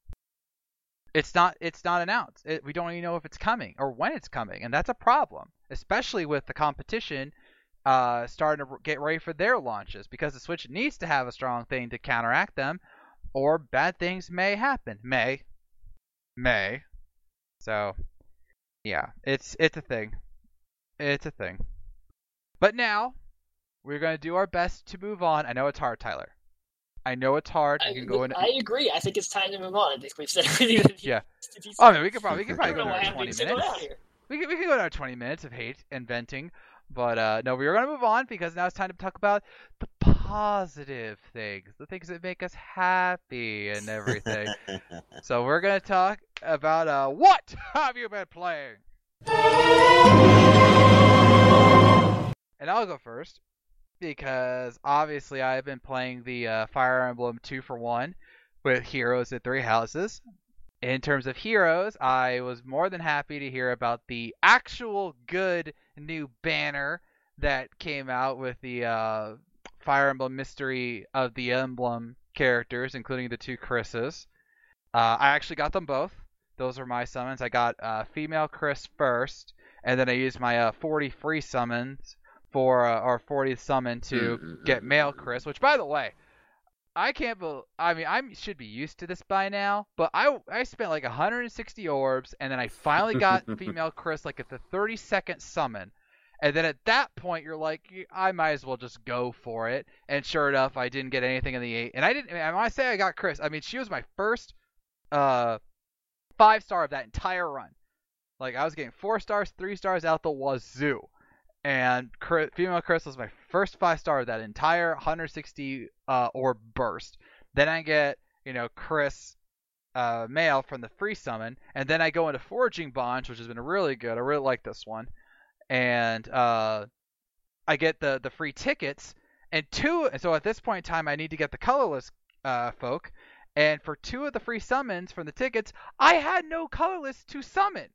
It's not. It's not announced. It, we don't even know if it's coming or when it's coming, and that's a problem, especially with the competition uh, starting to get ready for their launches. Because the Switch needs to have a strong thing to counteract them, or bad things may happen. May, may. So, yeah, it's it's a thing. It's a thing. But now we're going to do our best to move on. I know it's hard, Tyler. I know it's hard. I, you can go in. I agree. I think it's time to move on. I think we've said everything. That yeah. Oh, I mean, we could probably we could probably go know another twenty minutes. We could we could go another twenty minutes of hate and venting, but uh, no, we are gonna move on because now it's time to talk about the positive things, the things that make us happy and everything. So we're gonna talk about uh, what have you been playing? And I'll go first. Because obviously I've been playing the uh, Fire Emblem two for one with Heroes at Three Houses. In terms of Heroes, I was more than happy to hear about the actual good new banner that came out with the uh, Fire Emblem Mystery of the Emblem characters, including the two Chris's. Uh, I actually got them both. Those are my summons. I got uh, female Chris first, and then I used my uh, forty free summons for uh, our fortieth summon to get male Chris, which, by the way, I can't believe, I mean, I should be used to this by now, but I I spent like one hundred sixty orbs, and then I finally got female Chris like at the thirty-second summon, and then at that point, you're like, I might as well just go for it, and sure enough, I didn't get anything in the eight, and I didn't, and when I say I got Chris, I mean, she was my first uh five star of that entire run. Like, I was getting four stars, three stars out the wazoo. And Chris, female Chris was my first five star of that entire one hundred sixty uh, orb burst. Then I get, you know, Chris uh, male from the free summon, and then I go into Forging Bonds, which has been really good. I really like this one, and uh, I get the the free tickets, and two. So at this point in time, I need to get the colorless uh, folk, and for two of the free summons from the tickets, I had no colorless to summon.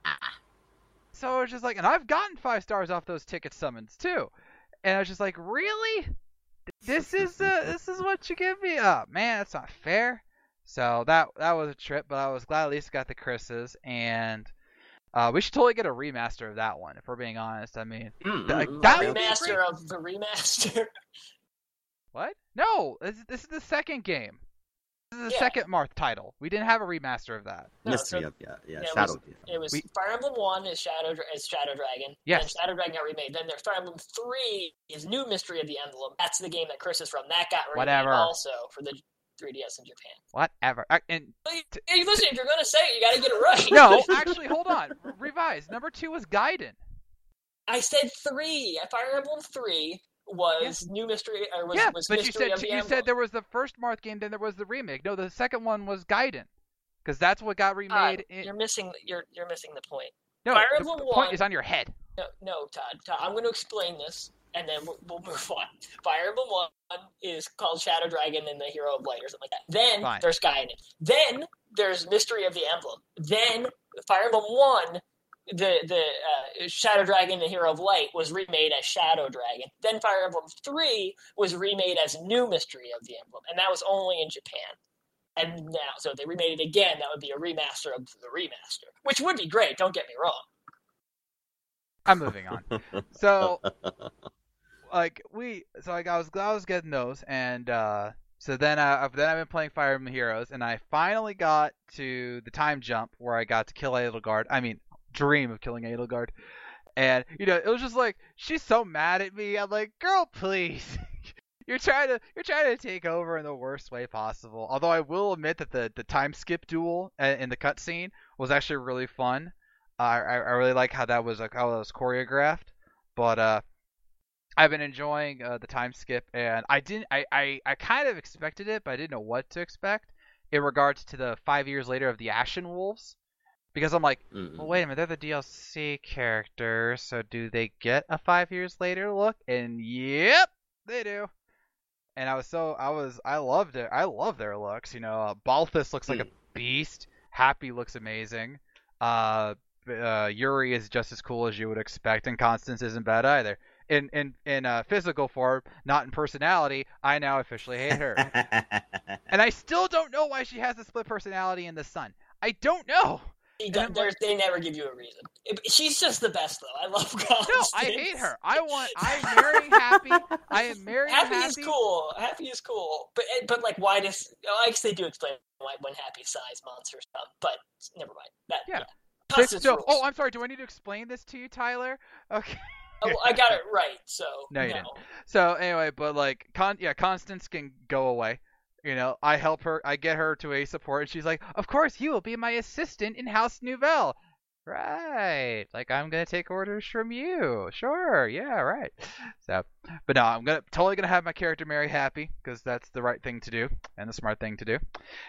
So I was just like, and I've gotten five stars off those ticket summons too, and I was just like, really? This is uh, this is what you give me? Oh man, that's not fair. So that that was a trip, but I was glad at least I got the Chris's, and uh, we should totally get a remaster of that one if we're being honest. I mean, Mm, th- mm, that mm. would be Remaster great. of the remaster. What? No, this, this is the second game. This is the Yeah. second Marth title. We didn't have a remaster of that. No, Mystery so- of yeah, yeah, yeah, it Shadow. was- yeah. It was We- Fire Emblem One is Shadow Dra- is Shadow Dragon. Yes. And Shadow Dragon got remade. Then there's Fire Emblem Three is New Mystery of the Emblem. That's the game that Chris is from. That got remade Whatever. also for the three D S in Japan. Whatever. I, and Hey, listen, if you're gonna say it, you gotta get it right. no, actually, hold on. Re- Revise. Number two was Gaiden. I said three. Fire Emblem Three was New Mystery or was, yeah, was but you Mystery said of the you Emblem. said there was the first Marth game, then there was the remake. No, the second one was Gaiden, because that's what got Todd, remade. in... You're missing. You're you're missing the point. No, Fire the, Emblem the one- point is on your head. No, no, Todd. Todd, I'm going to explain this, and then we'll, we'll move on. Fire Emblem One is called Shadow Dragon and the Hero of Light, or something like that. Then Fine. there's Gaiden. Then there's Mystery of the Emblem. Then Fire Emblem One, the the uh, Shadow Dragon and the Hero of Light was remade as Shadow Dragon. Then Fire Emblem Three was remade as New Mystery of the Emblem, and that was only in Japan. And now, so if they remade it again, that would be a remaster of the remaster, which would be great. Don't get me wrong. I'm moving on. So, like we, so like I was glad I was getting those, and uh, so then I then I've been playing Fire Emblem Heroes, and I finally got to the time jump where I got to kill Edelgard. I mean, dream of killing Edelgard, and you know it was just like she's so mad at me. I'm like, girl, please. You're trying to you're trying to take over in the worst way possible. Although I will admit that the, the time skip duel uh, in the cutscene was actually really fun. Uh, I I really like how that was like how that was choreographed. But uh, I've been enjoying uh, the time skip, and I didn't I, I, I kind of expected it, but I didn't know what to expect in regards to the five years later of the Ashen Wolves, because I'm like, Mm-mm. well, wait a minute, they're the D L C characters, so do they get a five years later look? And yep, they do. And I was so I was I loved it. I love their looks. You know, uh, Balthus looks like a beast. Happy looks amazing. Uh, uh, Yuri is just as cool as you would expect, and Constance isn't bad either. In in in uh, physical form, not in personality, I now officially hate her. And I still don't know why she has a split personality in the Sun. I don't know. He And does, I'm there's- they never give you a reason. It- she's just the best, though. I love Constance. No, I hate her. I want. I'm marrying Happy. I am marrying Happy, Happy. is cool. Happy is cool. But but like, why does? I guess they do explain why when Happy size monsters come. But never mind. That Yeah. yeah. They Constance still- rules. oh, I'm sorry. Do I need to explain this to you, Tyler? Okay. Oh, I got it right. So No, you didn't. So anyway, but like, Con- yeah, Constance can go away. You know, I help her. I get her to a support, and she's like, "Of course, you will be my assistant in House Nouvelle." Right. Like, I'm gonna take orders from you. Sure. Yeah. Right. So, but no, I'm gonna totally gonna have my character marry Happy, because that's the right thing to do and the smart thing to do.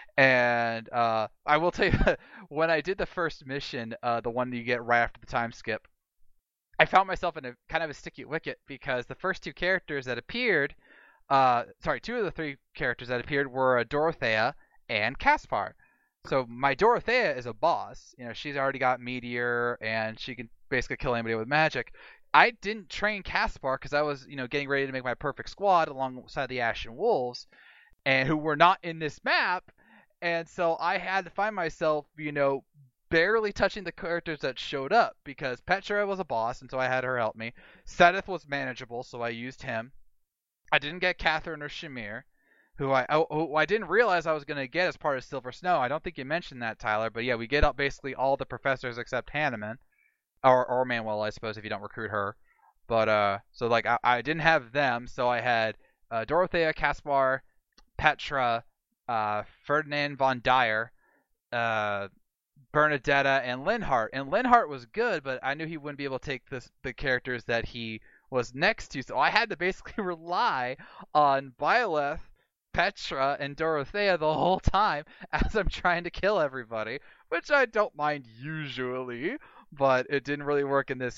And uh, I will tell you, when I did the first mission, uh, the one that you get right after the time skip, I found myself in a kind of a sticky wicket, because the first two characters that appeared, uh, sorry, two of the three characters that appeared were uh, Dorothea and Caspar. So my Dorothea is a boss. You know, she's already got Meteor, and she can basically kill anybody with magic. I didn't train Caspar because I was, you know, getting ready to make my perfect squad alongside the Ashen Wolves, and who were not in this map. And so I had to find myself, you know, barely touching the characters that showed up, because Petra was a boss, and so I had her help me. Sedith was manageable, so I used him. I didn't get Catherine or Shamir, who I oh, who I didn't realize I was going to get as part of Silver Snow. I don't think you mentioned that, Tyler, but yeah, we get up basically all the professors except Hanneman, or or Manuel, I suppose, if you don't recruit her. But uh, so like I, I didn't have them, so I had uh, Dorothea, Caspar, Petra, uh, Ferdinand von Dyer, uh, Bernadetta, and Linhart. And Linhart was good, but I knew he wouldn't be able to take this, the characters that he was next to, so I had to basically rely on Byleth, Petra, and Dorothea the whole time as I'm trying to kill everybody, which I don't mind usually, but it didn't really work in this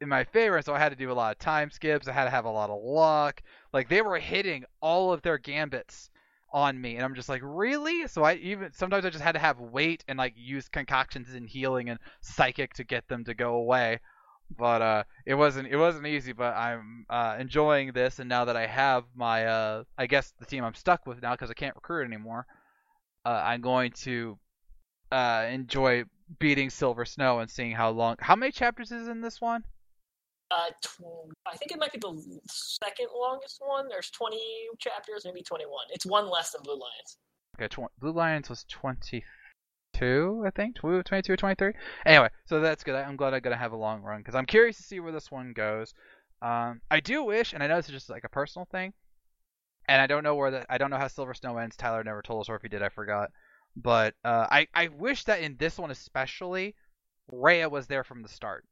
in my favor, so I had to do a lot of time skips. I had to have a lot of luck. Like they were hitting all of their gambits on me, and I'm just like, really? So I even sometimes I just had to have wait and like use concoctions and healing and psychic to get them to go away. But uh, it wasn't it wasn't easy. But I'm uh, enjoying this, and now that I have my uh, I guess the team I'm stuck with now because I can't recruit anymore, uh, I'm going to uh, enjoy beating Silver Snow and seeing how long. How many chapters is in this one? Uh, tw- I think it might be the second longest one. There's twenty chapters, maybe twenty-one. It's one less than Blue Lions. Okay, tw- Blue Lions was twenty-two, I think. twenty-two or twenty-three. Anyway, so that's good. I'm glad I'm gonna have a long run because I'm curious to see where this one goes. Um, I do wish, and I know this is just like a personal thing, and I don't know where the I don't know how Silver Snow ends. Tyler never told us, or if he did, I forgot. But uh, I I wish that in this one especially, Rhea was there from the start.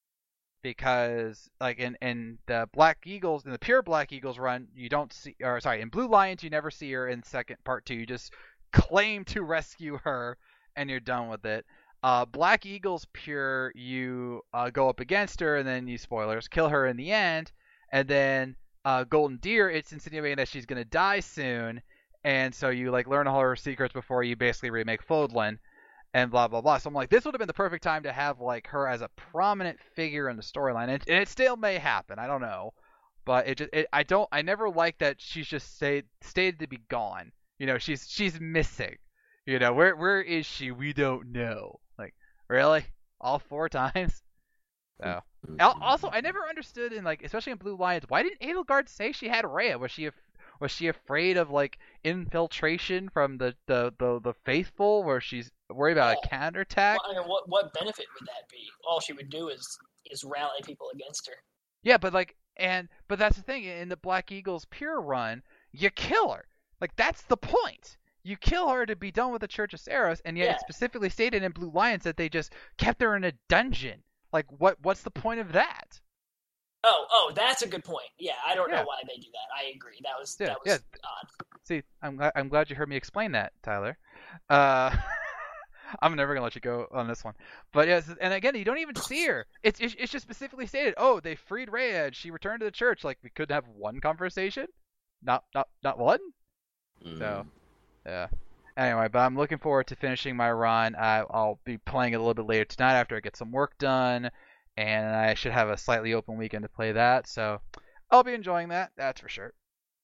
Because like in, in the Black Eagles, in the pure Black Eagles run, you don't see, or sorry, in Blue Lions you never see her in second part two. You just claim to rescue her and you're done with it. Uh, Black Eagles pure, you uh, go up against her and then you spoilers kill her in the end, and then uh, Golden Deer, it's insinuating that she's gonna die soon, and so you like learn all her secrets before you basically remake Fodlan. And blah blah blah. So I'm like, this would have been the perfect time to have like her as a prominent figure in the storyline, and, and it still may happen. I don't know, but it just it, I don't I never like that she's just stayed stated to be gone. You know, she's she's missing. You know, where where is she? We don't know. Like really, all four times. So also, I never understood in like especially in Blue Lions, why didn't Edelgard say she had Rhea? Was she a Was she afraid of like infiltration from the the, the, the faithful, where she's worried about Yeah. a counterattack? Well, I mean, what what benefit would that be? All she would do is is rally people against her. Yeah, but like and but that's the thing, in the Black Eagles pure run, you kill her. Like that's the point. You kill her to be done with the Church of Saros, and yet Yeah. it's specifically stated in Blue Lions that they just kept her in a dungeon. Like what what's the point of that? Oh, oh, that's a good point. Yeah, I don't Yeah. know why they do that. I agree. That was Yeah, that was yeah. odd. See, I'm glad I'm glad you heard me explain that, Tyler. Uh I'm never gonna let you go on this one, but yes, and again, you don't even see her. It's it's, it's just specifically stated. Oh, they freed Rhea. And she returned to the church. Like we could have one conversation, not not not one. Mm. So, yeah. Anyway, but I'm looking forward to finishing my run. I, I'll be playing it a little bit later tonight after I get some work done, and I should have a slightly open weekend to play that. So, I'll be enjoying that. That's for sure.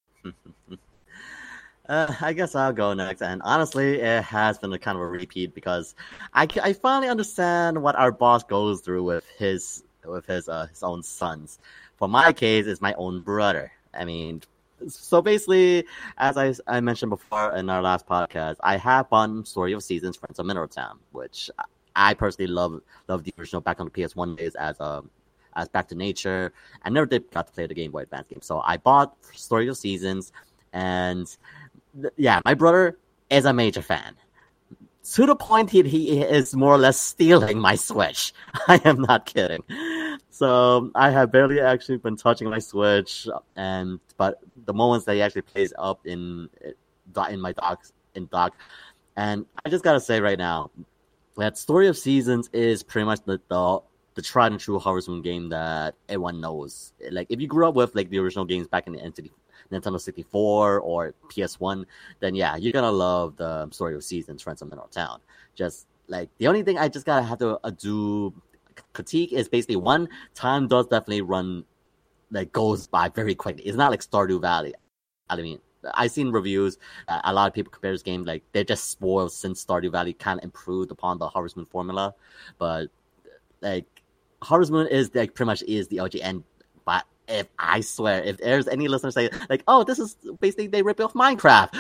Uh, I guess I'll go next, and honestly, it has been a kind of a repeat because I, I finally understand what our boss goes through with his with his uh, his own sons. For my case, it's my own brother. I mean, so basically, as I, I mentioned before in our last podcast, I have bought Story of Seasons, Friends of Mineral Town, which I personally love love the original back on the P S one days as a as Back to Nature. I never did got to play the Game Boy Advance game, so I bought Story of Seasons, and yeah, my brother is a major fan. To the point he, he is more or less stealing my Switch. I am not kidding. So I have barely actually been touching my Switch, and but the moments that he actually plays up in in my dock in dock, and I just gotta say right now that Story of Seasons is pretty much the the, the tried and true Harvest Moon game that everyone knows. Like if you grew up with like the original games back in the N C D Nintendo sixty-four or P S one, then yeah, you're gonna love the Story of Seasons, Friends of Mineral Town. Just like the only thing I just gotta have to uh, do critique is basically one, time does definitely run like goes by very quickly. It's not like Stardew Valley. I mean, I've seen reviews. Uh, a lot of people compare this game like they're just spoiled since Stardew Valley kind of improved upon the Harvest Moon formula, but like Harvest Moon is like pretty much is the O G, and but if I swear, if there's any listeners say like, "Oh, this is basically they rip off Minecraft,"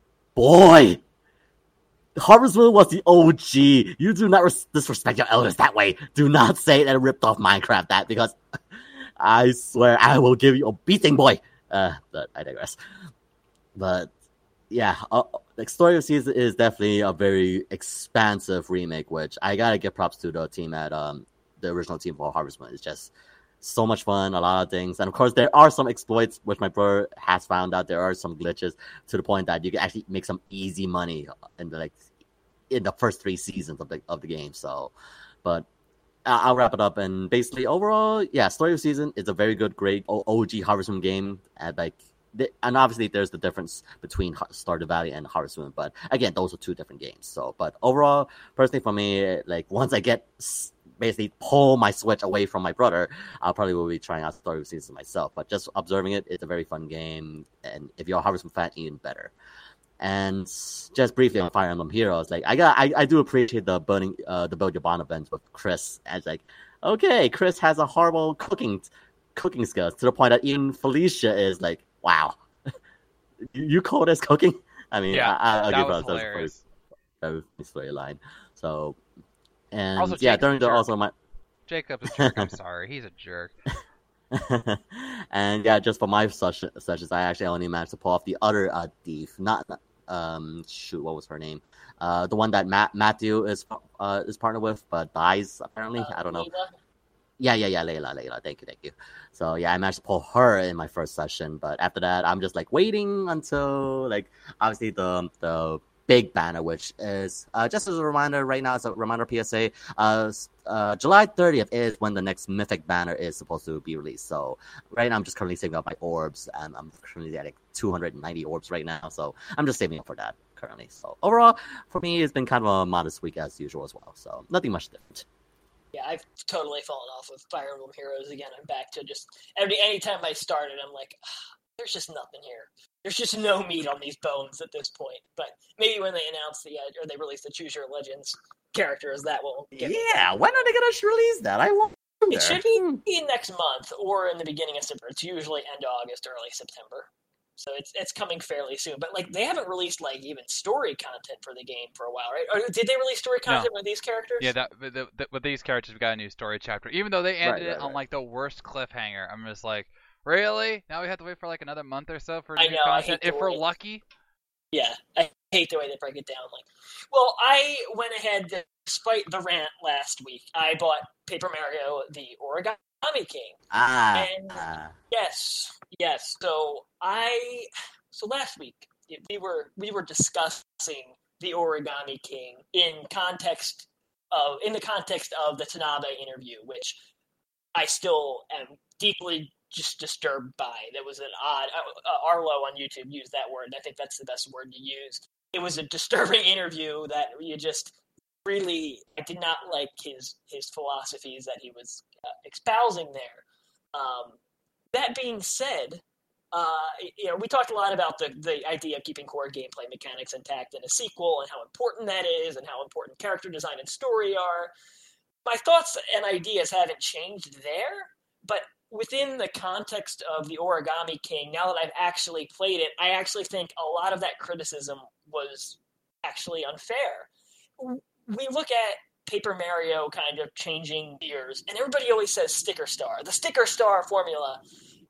boy, Harvest Moon was the O G. You do not res- disrespect your elders that way. Do not say that it ripped off Minecraft that, because I swear I will give you a beating, boy. Uh, but I digress. But yeah, uh, like Story of Seasons is definitely a very expansive remake, which I gotta give props to the team at um the original team for Harvest Moon. It's just so much fun, a lot of things. And of course, there are some exploits, which my brother has found out. There are some glitches to the point that you can actually make some easy money in the, like, in the first three seasons of the, of the game. So, but I'll wrap it up. And basically, overall, yeah, Story of Season is a very good, great O G Harvest Moon game. And like, and obviously, there's the difference between Stardew Valley and Harvest Moon. But again, those are two different games. So, but overall, personally, for me, like once I get basically pull my Switch away from my brother, I'll probably will be trying out Story of Season myself. But just observing it, it's a very fun game. And if you're a Harvest Moon fan, even better. And just briefly on Fire Emblem Heroes, like I got, I, I do appreciate the burning, uh, the Build Your Bond events with Chris. As like, okay, Chris has a horrible cooking, cooking skills to the point that even Felicia is like, wow, you, you call this cooking? I mean, yeah, I, I'll that give was her hilarious. that was a storyline. So, and Also, yeah, Jacob's during a the jerk. also my Jacob's a jerk. I'm sorry, he's a jerk. And yeah, just for my sessions, I actually only managed to pull off the other uh, thief, not um shoot, what was her name? Uh, the one that Matt Matthew is uh is partnered with, but dies apparently. Uh, I don't know. Layla? Yeah, yeah, yeah, Layla, Layla. Thank you, thank you. So yeah, I managed to pull her in my first session, but after that, I'm just like waiting until like obviously the the big banner, which is uh, just as a reminder right now, it's a reminder P S A. Uh, uh, July thirtieth is when the next Mythic banner is supposed to be released. So right now, I'm just currently saving up my orbs, and I'm currently at like two hundred ninety orbs right now. So I'm just saving up for that currently. So overall, for me, it's been kind of a modest week as usual as well. So nothing much different. Yeah, I've totally fallen off with Fire Emblem Heroes again. I'm back to just every anytime I started, I'm like, ah, there's just nothing here. There's just no meat on these bones at this point. But maybe when they announce the uh, or they release the Choose Your Legends characters, that will get Yeah, when are they gonna release that? I wonder. It should be next month or in the beginning of September. It's usually end of August, early September. So it's it's coming fairly soon. But like they haven't released like even story content for the game for a while, right? Or did they release story content No. with these characters? Yeah, that the, the, with these characters, we got a new story chapter. Even though they ended Right, right, it on right. like the worst cliffhanger, I'm just like, really? Now we have to wait for like another month or so for I new know, I content hate if the we're way- lucky. Yeah, I hate the way they break it down. Like, well, I went ahead, despite the rant last week, I bought Paper Mario: The Origami King. Ah, And- ah. Yes, yes. So I, so last week we were we were discussing the Origami King in context of in the context of the Tanabe interview, which I still am deeply just disturbed by. That was an odd. Uh, Arlo on YouTube used that word, and I think that's the best word to use. It was a disturbing interview that you just really. I did not like his his philosophies that he was uh, espousing there. Um, that being said, uh, you know, we talked a lot about the, the idea of keeping core gameplay mechanics intact in a sequel and how important that is and how important character design and story are. My thoughts and ideas haven't changed there, but within the context of the Origami King, now that I've actually played it, I actually think a lot of that criticism was actually unfair. We look at Paper Mario kind of changing gears, and everybody always says sticker star. The sticker star formula.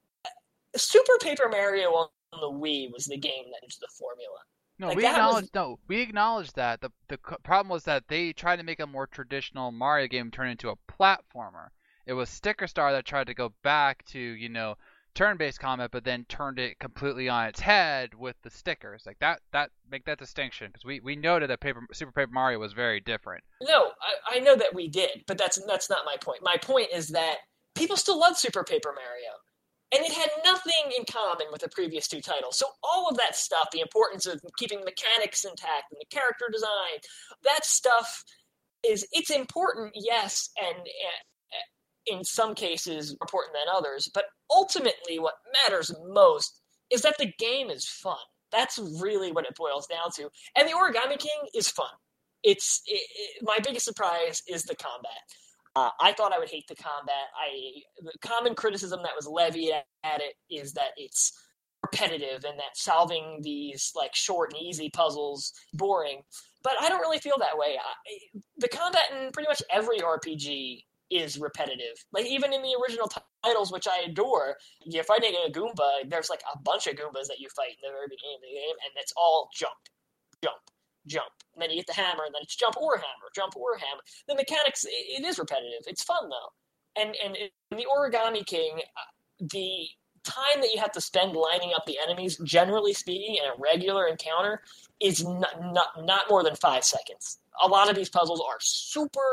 Super Paper Mario on the Wii was the game that changed the formula. No, Like, we that was- acknowledge no, we acknowledge that. The the co- problem was that they tried to make a more traditional Mario game turn into a platformer. It was Sticker Star that tried to go back to, you know, turn-based combat, but then turned it completely on its head with the stickers. Like that that make that distinction, because we, we noted that Paper Super Paper Mario was very different. No, I, I know that we did, but that's that's not my point. My point is that people still love Super Paper Mario, and it had nothing in common with the previous two titles. So all of that stuff, the importance of keeping mechanics intact and the character design, that stuff is it's important, yes, and uh, in some cases more important than others. But ultimately, what matters most is that the game is fun. That's really what it boils down to. And the Origami King is fun. It's it, it, my biggest surprise is the combat. Uh, I thought I would hate the combat. I the common criticism that was levied at, at it is that it's repetitive and that solving these like short and easy puzzles boring. But I don't really feel that way. I, the combat in pretty much every R P G is repetitive. Like even in the original t- titles, which I adore, you're fighting a Goomba. There's like a bunch of Goombas that you fight in the very beginning of the game, and it's all jump, jump, jump. And then you hit the hammer, and then it's jump or hammer, jump or hammer. The mechanics, it, it is repetitive. It's fun though. And and in the Origami King, the time that you have to spend lining up the enemies, generally speaking, in a regular encounter, is not not, not more than five seconds. A lot of these puzzles are super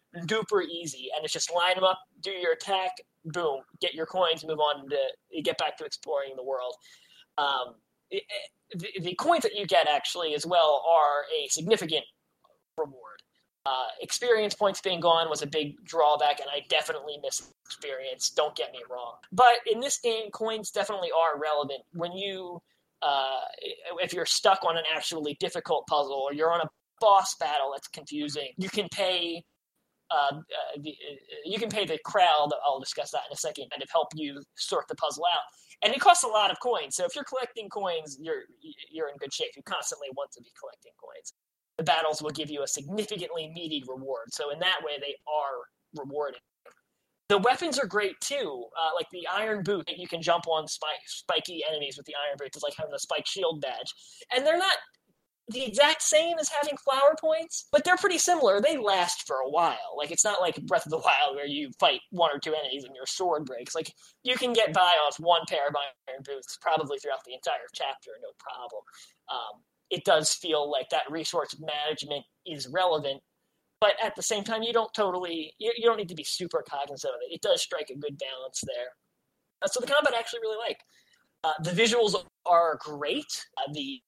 duper easy, and it's just line them up, do your attack, boom, get your coins, move on to get back to exploring the world. Um, it, it, the, the coins that you get actually as well are a significant reward. Uh, experience points being gone was a big drawback, and I definitely miss experience. Don't get me wrong. But in this game, coins definitely are relevant. When you, uh, if you're stuck on an actually difficult puzzle, or you're on a boss battle that's confusing, you can pay. Uh, uh, the, uh, you can pay the crowd. I'll discuss that in a second, and help you sort the puzzle out. And it costs a lot of coins. So if you're collecting coins, you're you're in good shape. You constantly want to be collecting coins. The battles will give you a significantly meaty reward. So in that way, they are rewarding. The weapons are great too. Uh, like the iron boot, you can jump on spike, spiky enemies with the iron boot. It's like having a spike shield badge. And they're not the exact same as having flower points, but they're pretty similar. They last for a while. Like, it's not like Breath of the Wild where you fight one or two enemies and your sword breaks. Like, you can get by off one pair of iron boots probably throughout the entire chapter, no problem. Um, it does feel like that resource management is relevant, but at the same time, you don't totally, you, you don't need to be super cognizant of it. It does strike a good balance there. Uh, so the combat I actually really like. Uh, the visuals are great. Uh, the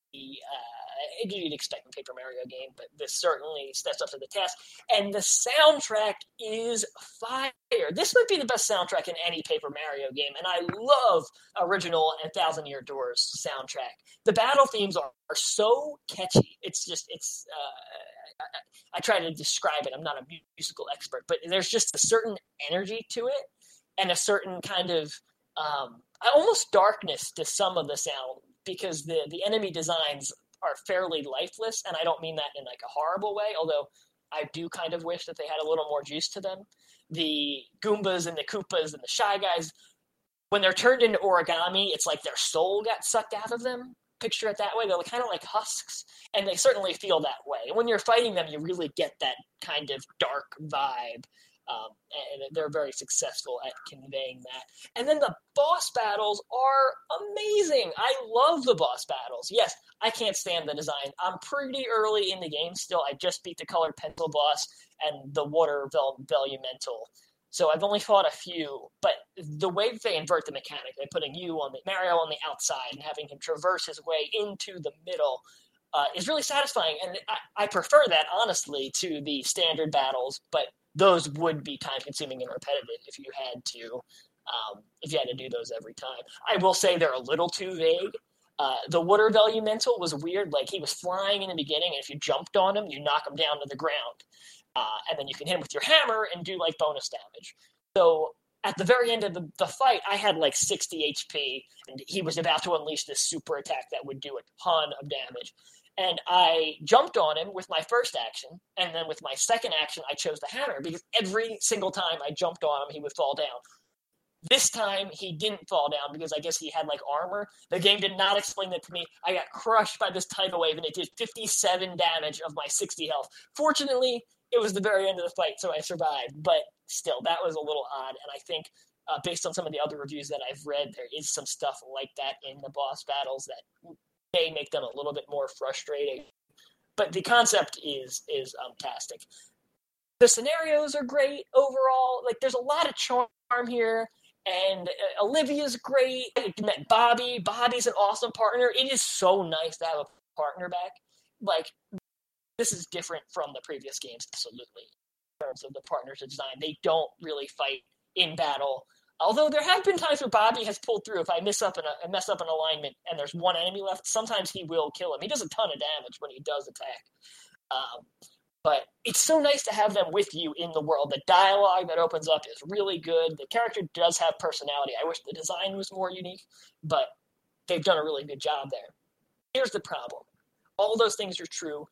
uh, you'd expect a Paper Mario game, but this certainly steps up to the task. And the soundtrack is fire. This might be the best soundtrack in any Paper Mario game, and I love original and Thousand Year Doors soundtrack. The battle themes are, are so catchy. It's just, it's, uh, I, I try to describe it. I'm not a musical expert, but there's just a certain energy to it and a certain kind of, um, almost darkness to some of the sound, because the, the enemy designs are fairly lifeless, and I don't mean that in like a horrible way, although I do kind of wish that they had a little more juice to them. The Goombas and the Koopas and the Shy Guys, when they're turned into origami, it's like their soul got sucked out of them. Picture it that way. They're kind of like husks, and they certainly feel that way. And when you're fighting them, you really get that kind of dark vibe. Um, and they're very successful at conveying that. And then the boss battles are amazing. I love the boss battles. Yes, I can't stand the design. I'm pretty early in the game still. I just beat the colored pencil boss and the water vel- velumental. So I've only fought a few, but the way that they invert the mechanic, by putting you on the Mario on the outside and having him traverse his way into the middle, uh, is really satisfying. And I, I prefer that, honestly, to the standard battles, but those would be time-consuming and repetitive if you had to, um, if you had to do those every time. I will say they're a little too vague. Uh, the water velumental was weird. Like, he was flying in the beginning, and if you jumped on him, you knock him down to the ground. Uh, and then you can hit him with your hammer and do, like, bonus damage. So at the very end of the, the fight, I had, like, sixty H P, and he was about to unleash this super attack that would do a ton of damage. And I jumped on him with my first action, and then with my second action, I chose the hammer, because every single time I jumped on him, he would fall down. This time, he didn't fall down, because I guess he had, like, armor. The game did not explain that to me. I got crushed by this tidal wave, and it did fifty-seven damage of my sixty health. Fortunately, it was the very end of the fight, so I survived. But still, that was a little odd, and I think, uh, based on some of the other reviews that I've read, there is some stuff like that in the boss battles that may make them a little bit more frustrating. But the concept is is fantastic. The scenarios are great overall. Like, there's a lot of charm here, and uh, Olivia's great. I met Bobby. Bobby's an awesome partner. It is so nice to have a partner back. Like, this is different from the previous games, absolutely, in terms of the partners design. They don't really fight in battle. Although there have been times where Bobby has pulled through. If I mess up, in a, mess up an alignment and there's one enemy left, sometimes he will kill him. He does a ton of damage when he does attack. Um, but it's so nice to have them with you in the world. The dialogue that opens up is really good. The character does have personality. I wish the design was more unique, but they've done a really good job there. Here's the problem. All those things are true.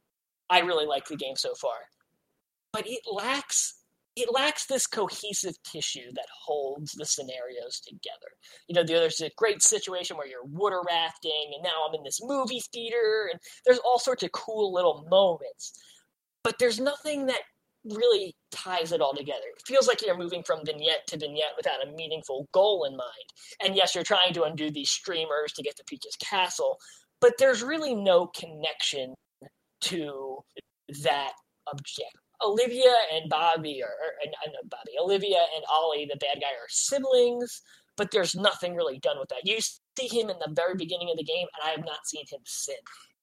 I really like the game so far. But it lacks... It lacks this cohesive tissue that holds the scenarios together. You know, there's a great situation where you're water rafting, and now I'm in this movie theater, and there's all sorts of cool little moments. But there's nothing that really ties it all together. It feels like you're moving from vignette to vignette without a meaningful goal in mind. And yes, you're trying to undo these streamers to get to Peach's castle, but there's really no connection to that object Olivia and Bobby are, or, and, and Bobby, Olivia and Ollie, the bad guy, are siblings, but there's nothing really done with that. You see him in the very beginning of the game, and I have not seen him since.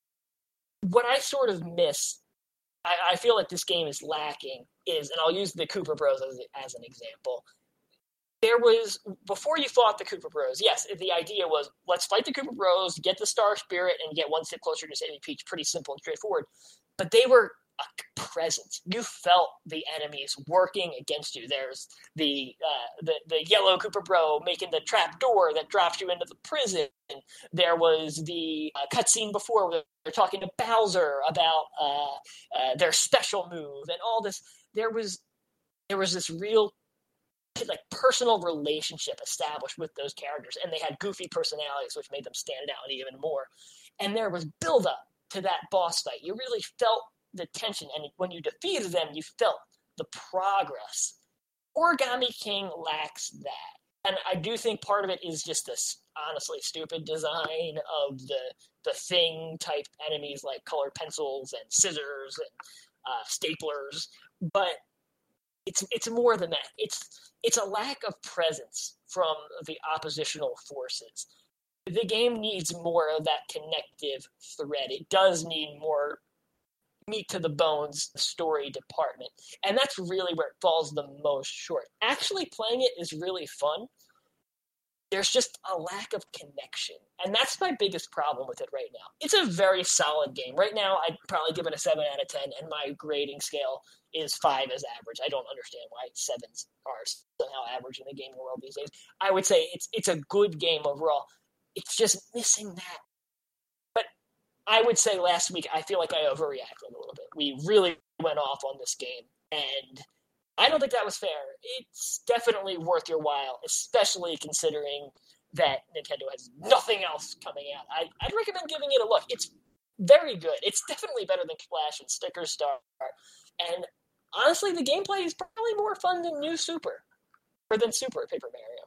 What I sort of miss, I, I feel like this game is lacking, is, and I'll use the Cooper Bros as, as an example. There was, before you fought the Cooper Bros, yes, the idea was, let's fight the Cooper Bros, get the Star Spirit, and get one step closer to saving Peach. Pretty simple and straightforward. But they were a presence. You felt the enemies working against you. There's the uh, the the yellow Cooper Bro making the trap door that drops you into the prison. There was the uh, cutscene before where they're talking to Bowser about uh, uh, their special move and all this. There was there was this real like personal relationship established with those characters, and they had goofy personalities, which made them stand out even more. And there was build up to that boss fight. You really felt the tension, and when you defeated them, you felt the progress. Origami King lacks that, and I do think part of it is just this honestly stupid design of the the thing type enemies like colored pencils and scissors and uh, staplers, but it's it's more than that. It's it's a lack of presence from the oppositional forces. The game needs more of that connective thread. It does need more meat to the bones story department. And that's really where it falls the most short. Actually playing it is really fun. There's just a lack of connection. And that's my biggest problem with it right now. It's a very solid game. Right now, I'd probably give it a seven out of ten, and my grading scale is five as average. I don't understand why sevens are somehow average in the gaming world these days. I would say it's it's a good game overall. It's just missing that. But I would say last week, I feel like I overreacted a little bit. We really went off on this game, and I don't think that was fair. It's definitely worth your while, especially considering that Nintendo has nothing else coming out. I, I'd recommend giving it a look. It's very good. It's definitely better than Flash and Sticker Star. And honestly, the gameplay is probably more fun than New Super, or than Super Paper Mario.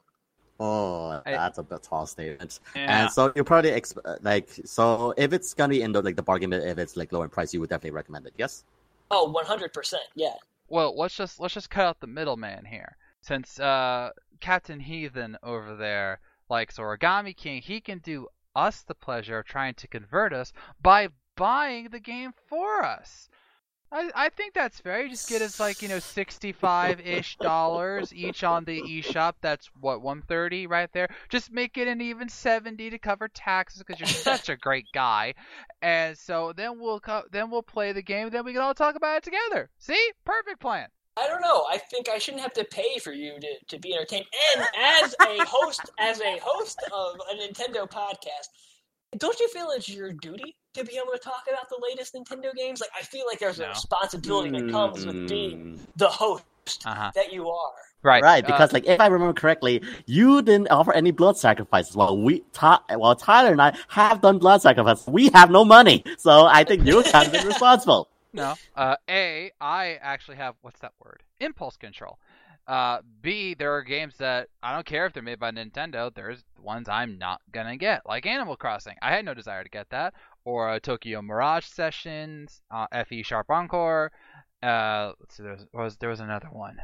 Oh, that's a bit tall statement. Yeah. And so you probably exp- like so if it's gonna be in the like the bargain bin, if it's like lower in price, you would definitely recommend it. Yes. Oh, one hundred percent. Yeah. Well, let's just let's just cut out the middleman here. Since uh, Captain Heathen over there likes Origami King, he can do us the pleasure of trying to convert us by buying the game for us. I, I think that's fair. You just get us like, you know, sixty-five-ish dollars each on the eShop. That's what, one hundred thirty right there. Just make it an even seventy to cover taxes because you're such a great guy. And so then we'll co- then we'll play the game. Then we can all talk about it together. See? Perfect plan. I don't know. I think I shouldn't have to pay for you to, to be entertained. And as a host, as a host of a Nintendo podcast, don't you feel it's your duty to be able to talk about the latest Nintendo games? Like, I feel like there's a No. responsibility that comes with being the host Uh-huh. that you are. Right. Right, because uh, like if I remember correctly, you didn't offer any blood sacrifices. While we, Ty- while Tyler and I have done blood sacrifices, we have no money. So I think you kind of been responsible. No. Uh, A, I actually have, what's that word? Impulse control. Uh, B, there are games that I don't care if they're made by Nintendo. There's ones I'm not gonna get, like Animal Crossing. I had no desire to get that, or uh, Tokyo Mirage Sessions, uh, F E Sharp Encore. Uh, let's see, there was, was there was another one.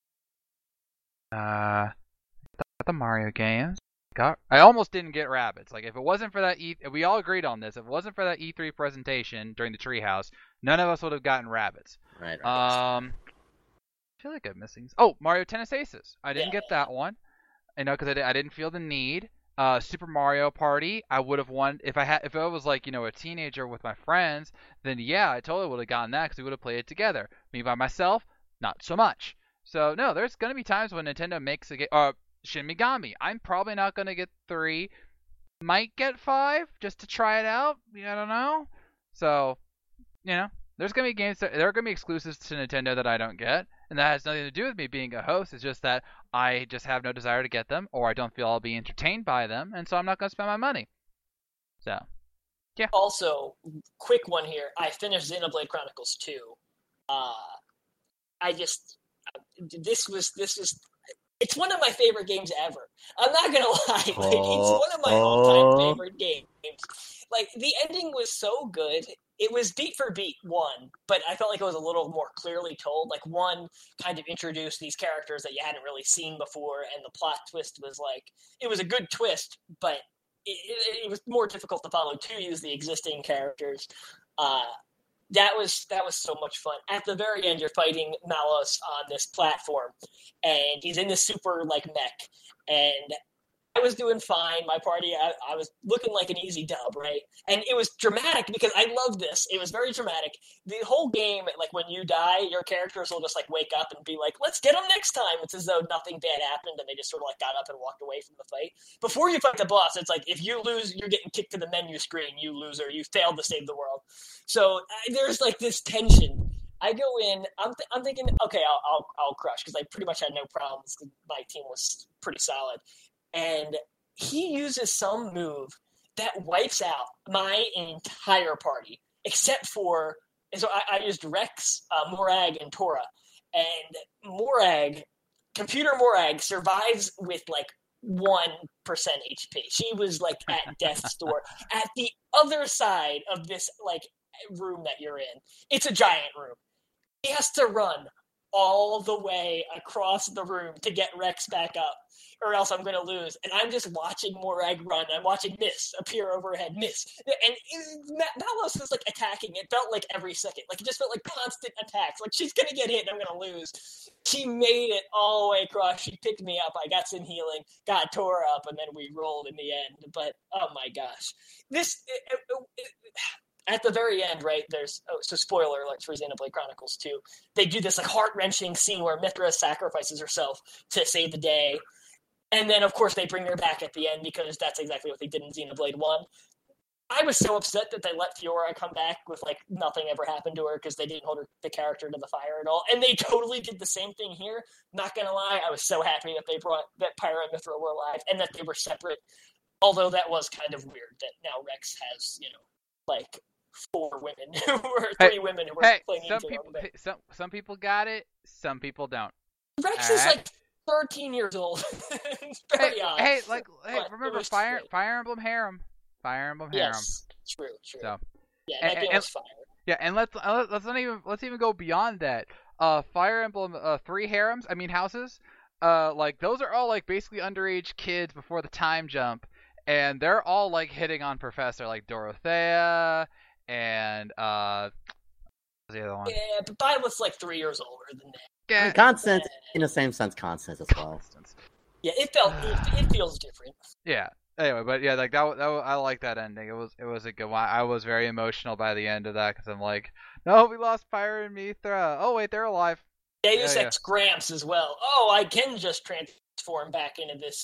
Uh, the, the Mario games. Got. I almost didn't get Rabbids. Like if it wasn't for that E, we all agreed on this. If it wasn't for that E three presentation during the Treehouse, none of us would have gotten Rabbids. Right. right. Um. I feel like I'm missing. Oh, Mario Tennis Aces. I didn't Yeah. get that one. You know, because I, I didn't feel the need. Uh, Super Mario Party. I would have won if I had. If I was like you know a teenager with my friends, then yeah, I totally would have gotten that because we would have played it together. Me by myself, not so much. So no, there's gonna be times when Nintendo makes a game. Uh, Shin Megami. I'm probably not gonna get three. Might get five just to try it out. I don't know. So, you know. There's going to be games that there are going to be exclusives to Nintendo that I don't get, and that has nothing to do with me being a host. It's just that I just have no desire to get them, or I don't feel I'll be entertained by them, and so I'm not going to spend my money. So, yeah. Also, quick one here. I finished Xenoblade Chronicles two. Uh, I just this was this was it's one of my favorite games ever. I'm not gonna lie, like, it's one of my all-time favorite games. Like the ending was so good. it was beat for beat one, but I felt like it was a little more clearly told. Like one kind of introduced these characters that you hadn't really seen before, and the plot twist was like it was a good twist, but it, it, it was more difficult to follow. Two use the existing characters. Uh, that was that was so much fun. At the very end, you're fighting Malos on this platform, and he's in this super like mech, and I was doing fine. My party, I, I was looking like an easy dub, right? And it was dramatic because I love this. It was very dramatic. The whole game, like when you die, your characters will just like wake up and be like, let's get them next time. It's as though nothing bad happened and they just sort of like got up and walked away from the fight. Before you fight the boss, it's like if you lose, you're getting kicked to the menu screen, you loser. You failed to save the world. So uh, there's like this tension. I go in, I'm, th- I'm thinking, okay, I'll, I'll, I'll crush because I pretty much had no problems. My team was pretty solid. And he uses some move that wipes out my entire party, except for, so I, I used Rex, uh, Morag, and Tora. And Morag, computer Morag, survives with like one percent H P. She was like at death's door. At the other side of this like room that you're in, it's a giant room. He has to run all the way across the room to get Rex back up, or else I'm going to lose. And I'm just watching Morag run. I'm watching Miss appear overhead, Miss. And Malos was like attacking. It felt like every second. Like it just felt like constant attacks. Like she's going to get hit and I'm going to lose. She made it all the way across. She picked me up. I got some healing, got Tora up, and then we rolled in the end. But, oh my gosh. This... It, it, it, at the very end, right, there's, oh, so spoiler alert for Xenoblade Chronicles two, they do this like heart-wrenching scene where Mithra sacrifices herself to save the day, and then, of course, they bring her back at the end because that's exactly what they did in Xenoblade one. I was so upset that they let Fiora come back with, like, nothing ever happened to her because they didn't hold her, the character to the fire at all, and they totally did the same thing here. Not gonna lie, I was so happy that they brought, that Pyra and Mithra were alive, and that they were separate, although that was kind of weird that now Rex has, you know, like, four women who were three hey, women who were hey, playing some people hey, some some people got it, some people don't. Rex All is right? like thirteen years old. It's very hey, odd. hey, like hey, but remember Fire great. Fire Emblem Harem. Fire Emblem Harem. Yes, true, true. So, yeah, and, that game and, was fire. Yeah, and let's let's not even let's even go beyond that. Uh Fire Emblem uh, three harems, I mean houses. Uh like those are all like basically underage kids before the time jump, and they're all like hitting on Professor, like Dorothea and uh what's the other one? Yeah, but Violet's like three years older than that. Yeah. I mean, Constance, in the same sense, Constance as well. Constance. Yeah, it felt it, it feels different. Yeah. Anyway, but yeah, like that, that I like that ending. It was it was a good one. I was very emotional by the end of that because I'm like, no, we lost Pyra and Mithra. Oh wait, they're alive. Deus yeah, Ex Gramps as well. Oh, I can just transform back into this.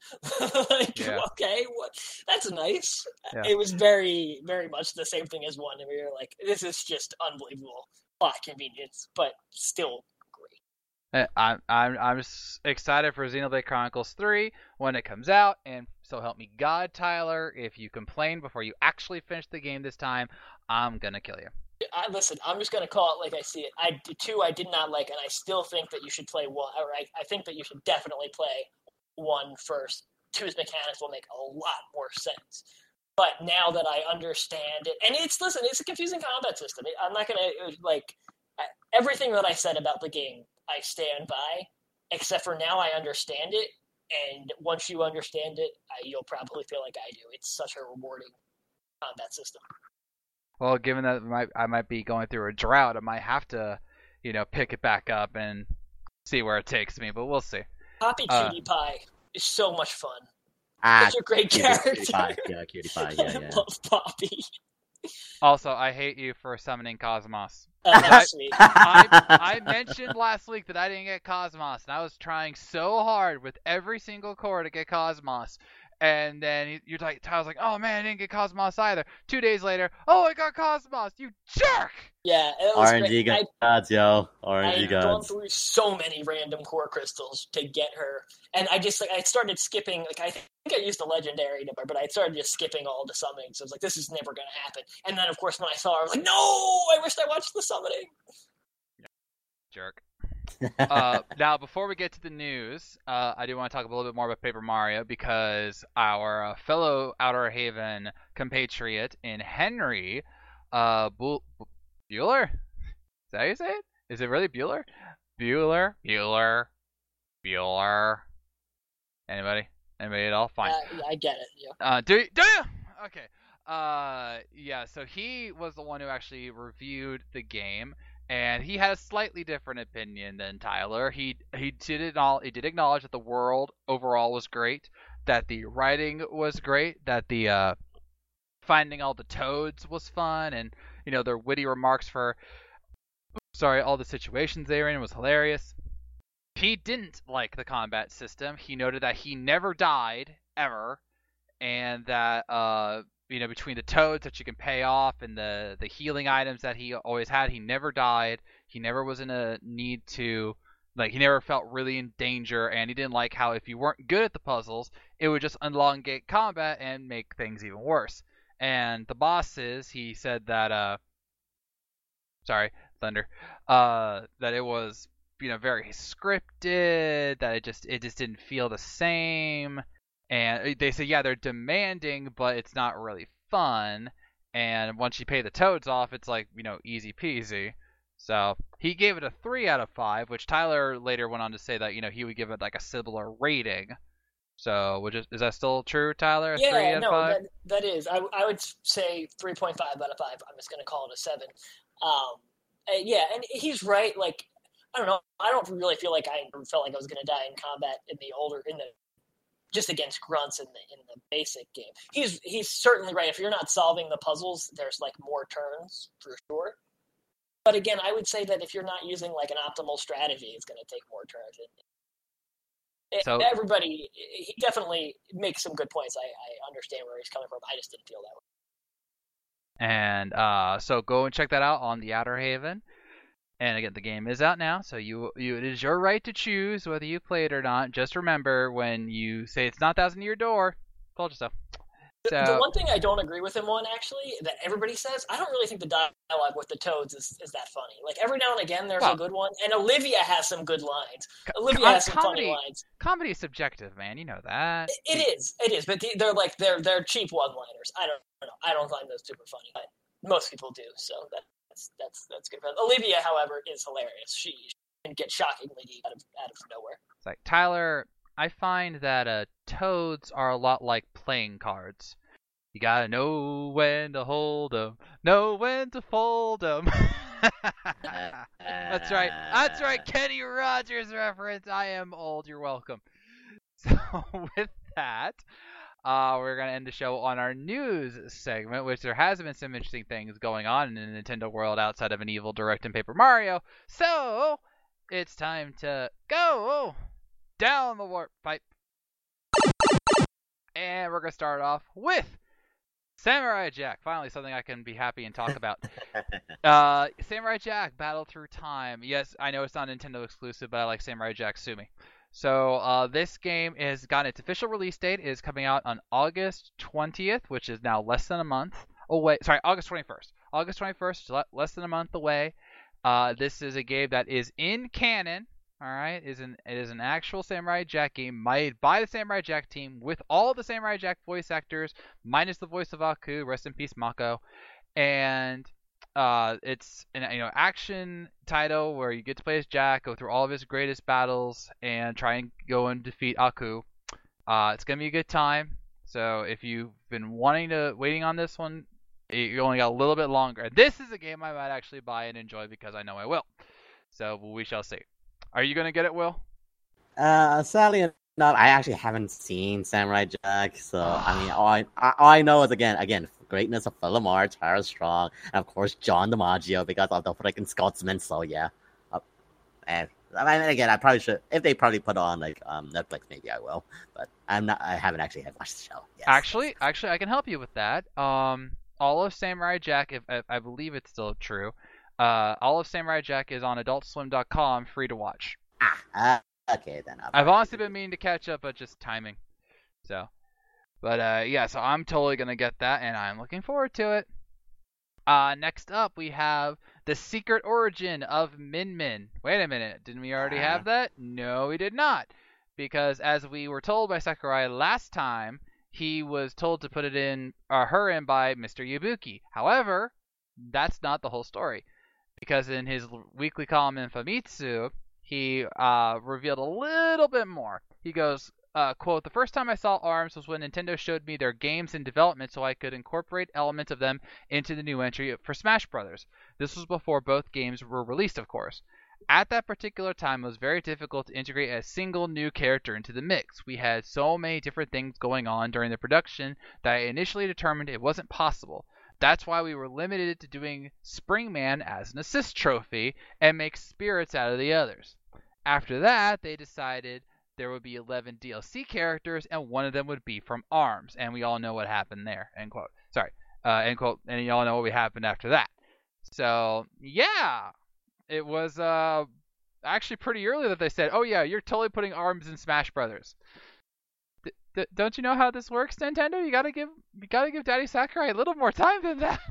like, yeah. okay, what? That's nice. Yeah. It was very, very much the same thing as one, and we were like, this is just unbelievable plot convenience, but still great. I'm I'm I'm just excited for Xenoblade Chronicles three when it comes out, and so help me God, Tyler, if you complain before you actually finish the game this time, I'm gonna kill you. I listen. I'm just gonna call it like I see it. I two I did not like, and I still think that you should play one. Or I, I think that you should definitely play one first. Two's mechanics will make a lot more sense. But now that I understand it, and it's listen, it's a confusing combat system. I'm not gonna like everything that I said about the game. I stand by, except for now I understand it, and once you understand it, I, you'll probably feel like I do. It's such a rewarding combat system. Well, given that I might, I might be going through a drought, I might have to, you know, pick it back up and see where it takes me, but we'll see. Poppy Uh, Cutie Pie is so much fun. Ah, Such a great cutie, character. cutie pie. Yeah, cutie pie. Yeah, I yeah. love Poppy. Also, I hate you for summoning Cosmos. Uh, that's sweet. I, I mentioned last week that I didn't get Cosmos, and I was trying so hard with every single core to get Cosmos. And then you're like, Tyler's like, oh man, I didn't get Cosmos either. Two days later, oh, I got Cosmos, you jerk! Yeah, it was R N G great. gods, yo. I, R N G I've gone gods. through so many random core crystals to get her, and I just like I started skipping. Like I think I used the legendary number, but I started just skipping all the summonings. So I was like, this is never going to happen. And then, of course, when I saw her, I was like, no, I wished I watched the summoning. Jerk. uh, now, before we get to the news, uh, I do want to talk a little bit more about Paper Mario because our uh, fellow Outer Haven compatriot in Henry Uh, Bu- Bu- Bueller? Is that how you say it? Is it really Bueller? Bueller, Bueller, Bueller. Anybody? Anybody at all? Fine. Uh, yeah, I get it. Yeah. Uh, do you? Do you? Okay. Uh, yeah. So he was the one who actually reviewed the game, and he had a slightly different opinion than Tyler. He he did it all. He did acknowledge that the world overall was great, that the writing was great, that the uh, finding all the toads was fun, and you know their witty remarks for sorry all the situations they were in was hilarious. He didn't like the combat system. He noted that he never died ever, and that uh, you know between the toads that you can pay off and the the healing items that he always had, he never died. He never was in a need to like he never felt really in danger, and he didn't like how if you weren't good at the puzzles, it would just elongate combat and make things even worse. And the bosses, he said that uh, sorry, Thunder, uh, that it was you know very scripted, that it just it just didn't feel the same. And they say yeah they're demanding, but it's not really fun. And once you pay the toads off, it's like you know easy peasy. So he gave it a three out of five, which Tyler later went on to say that you know he would give it like a similar rating. So which is, is that still true, Tyler? A three Yeah, out no, of five? that, that is. I, I would say three point five out of five. I'm just going to call it a seven. Um, uh, yeah, and he's right. Like, I don't know. I don't really feel like I felt like I was going to die in combat in the older, in the just against grunts in the in the basic game. He's he's certainly right. If you're not solving the puzzles, there's like more turns for sure. But again, I would say that if you're not using like an optimal strategy, it's going to take more turns. It, So everybody, he definitely makes some good points. I, I understand where he's coming from. I just didn't feel that way. And uh, so go and check that out on the Outer Haven. And again, the game is out now, so you, you it is your right to choose whether you play it or not. Just remember, when you say it's not thousand to your door, told you so. The, So the one thing I don't agree with him on, actually, that everybody says, I don't really think the dialogue with the toads is, is that funny. Like, every now and again, there's well, a good one, and Olivia has some good lines. co- Olivia com- has some comedy, funny lines. Comedy is subjective, man. You know that. It, it is, it is, but the, they're like they're they're cheap one-liners. I don't know. I don't find those super funny, but most people do. So that, that's that's that's good. Olivia, however, is hilarious. She, she can get shockingly deep out of out of nowhere. It's like Tyler. I find that uh, toads are a lot like playing cards. You gotta know when to hold 'em, know when to fold 'em. That's right. That's right. Kenny Rogers reference. I am old. You're welcome. So with that, uh, we're gonna end the show on our news segment, which there has been some interesting things going on in the Nintendo world outside of an evil Direct and Paper Mario. So it's time to go down the warp pipe, and we're gonna start off with Samurai Jack, finally something I can be happy and talk about. uh, Samurai Jack, Battle Through Time. Yes, I know it's not Nintendo exclusive, but I like Samurai Jack, sue me. So uh, this game has got its official release date. It is coming out on August twentieth, which is now less than a month away. Sorry, August twenty-first. August twenty-first, less than a month away. Uh, this is a game that is in canon. All right, is an it is an actual Samurai Jack game made by the Samurai Jack team with all the Samurai Jack voice actors, minus the voice of Aku. Rest in peace, Mako. And uh, it's an you know action title where you get to play as Jack, go through all of his greatest battles, and try and go and defeat Aku. Uh, it's gonna be a good time. So if you've been wanting to waiting on this one, you only got a little bit longer. This is a game I might actually buy and enjoy because I know I will. So we shall see. Are you gonna get it, Will? Uh, sadly enough, I actually haven't seen Samurai Jack, so I mean, all I, all I know is again, again, greatness of Philomar, Tara Strong, and of course John DiMaggio because of the freaking Scotsman. So yeah, uh, and I mean, again, I probably should if they probably put on like um Netflix, maybe I will, but I'm not. I haven't actually had watched the show. Yes. Actually, actually, I can help you with that. Um, all of Samurai Jack, if, if I believe it's still true. Uh, all of Samurai Jack is on Adult Swim dot com, free to watch. Ah, uh, okay then. I'll I've honestly been meaning to catch up, but just timing. So, but uh, yeah, so I'm totally gonna get that, and I'm looking forward to it. Uh, next up we have the Secret Origin of Min Min. Wait a minute, didn't we already have that? No, we did not, because as we were told by Sakurai last time, he was told to put it in, uh, her in by Mister Yabuki. However, that's not the whole story. Because in his weekly column in Famitsu, he uh, revealed a little bit more. He goes, uh, quote, "The first time I saw ARMS was when Nintendo showed me their games in development so I could incorporate elements of them into the new entry for Smash Brothers. This was before both games were released, of course. At that particular time, it was very difficult to integrate a single new character into the mix. We had so many different things going on during the production that I initially determined it wasn't possible. That's why we were limited to doing Springman as an assist trophy and make spirits out of the others. After that, they decided there would be eleven D L C characters and one of them would be from ARMS, and we all know what happened there." End quote. Sorry. Uh, end quote. And you all know what happened after that. So, yeah. It was uh, actually pretty early that they said, "Oh yeah, you're totally putting ARMS in Smash Brothers." D- d- don't you know how this works, Nintendo? You gotta give you gotta give Daddy Sakurai a little more time than that.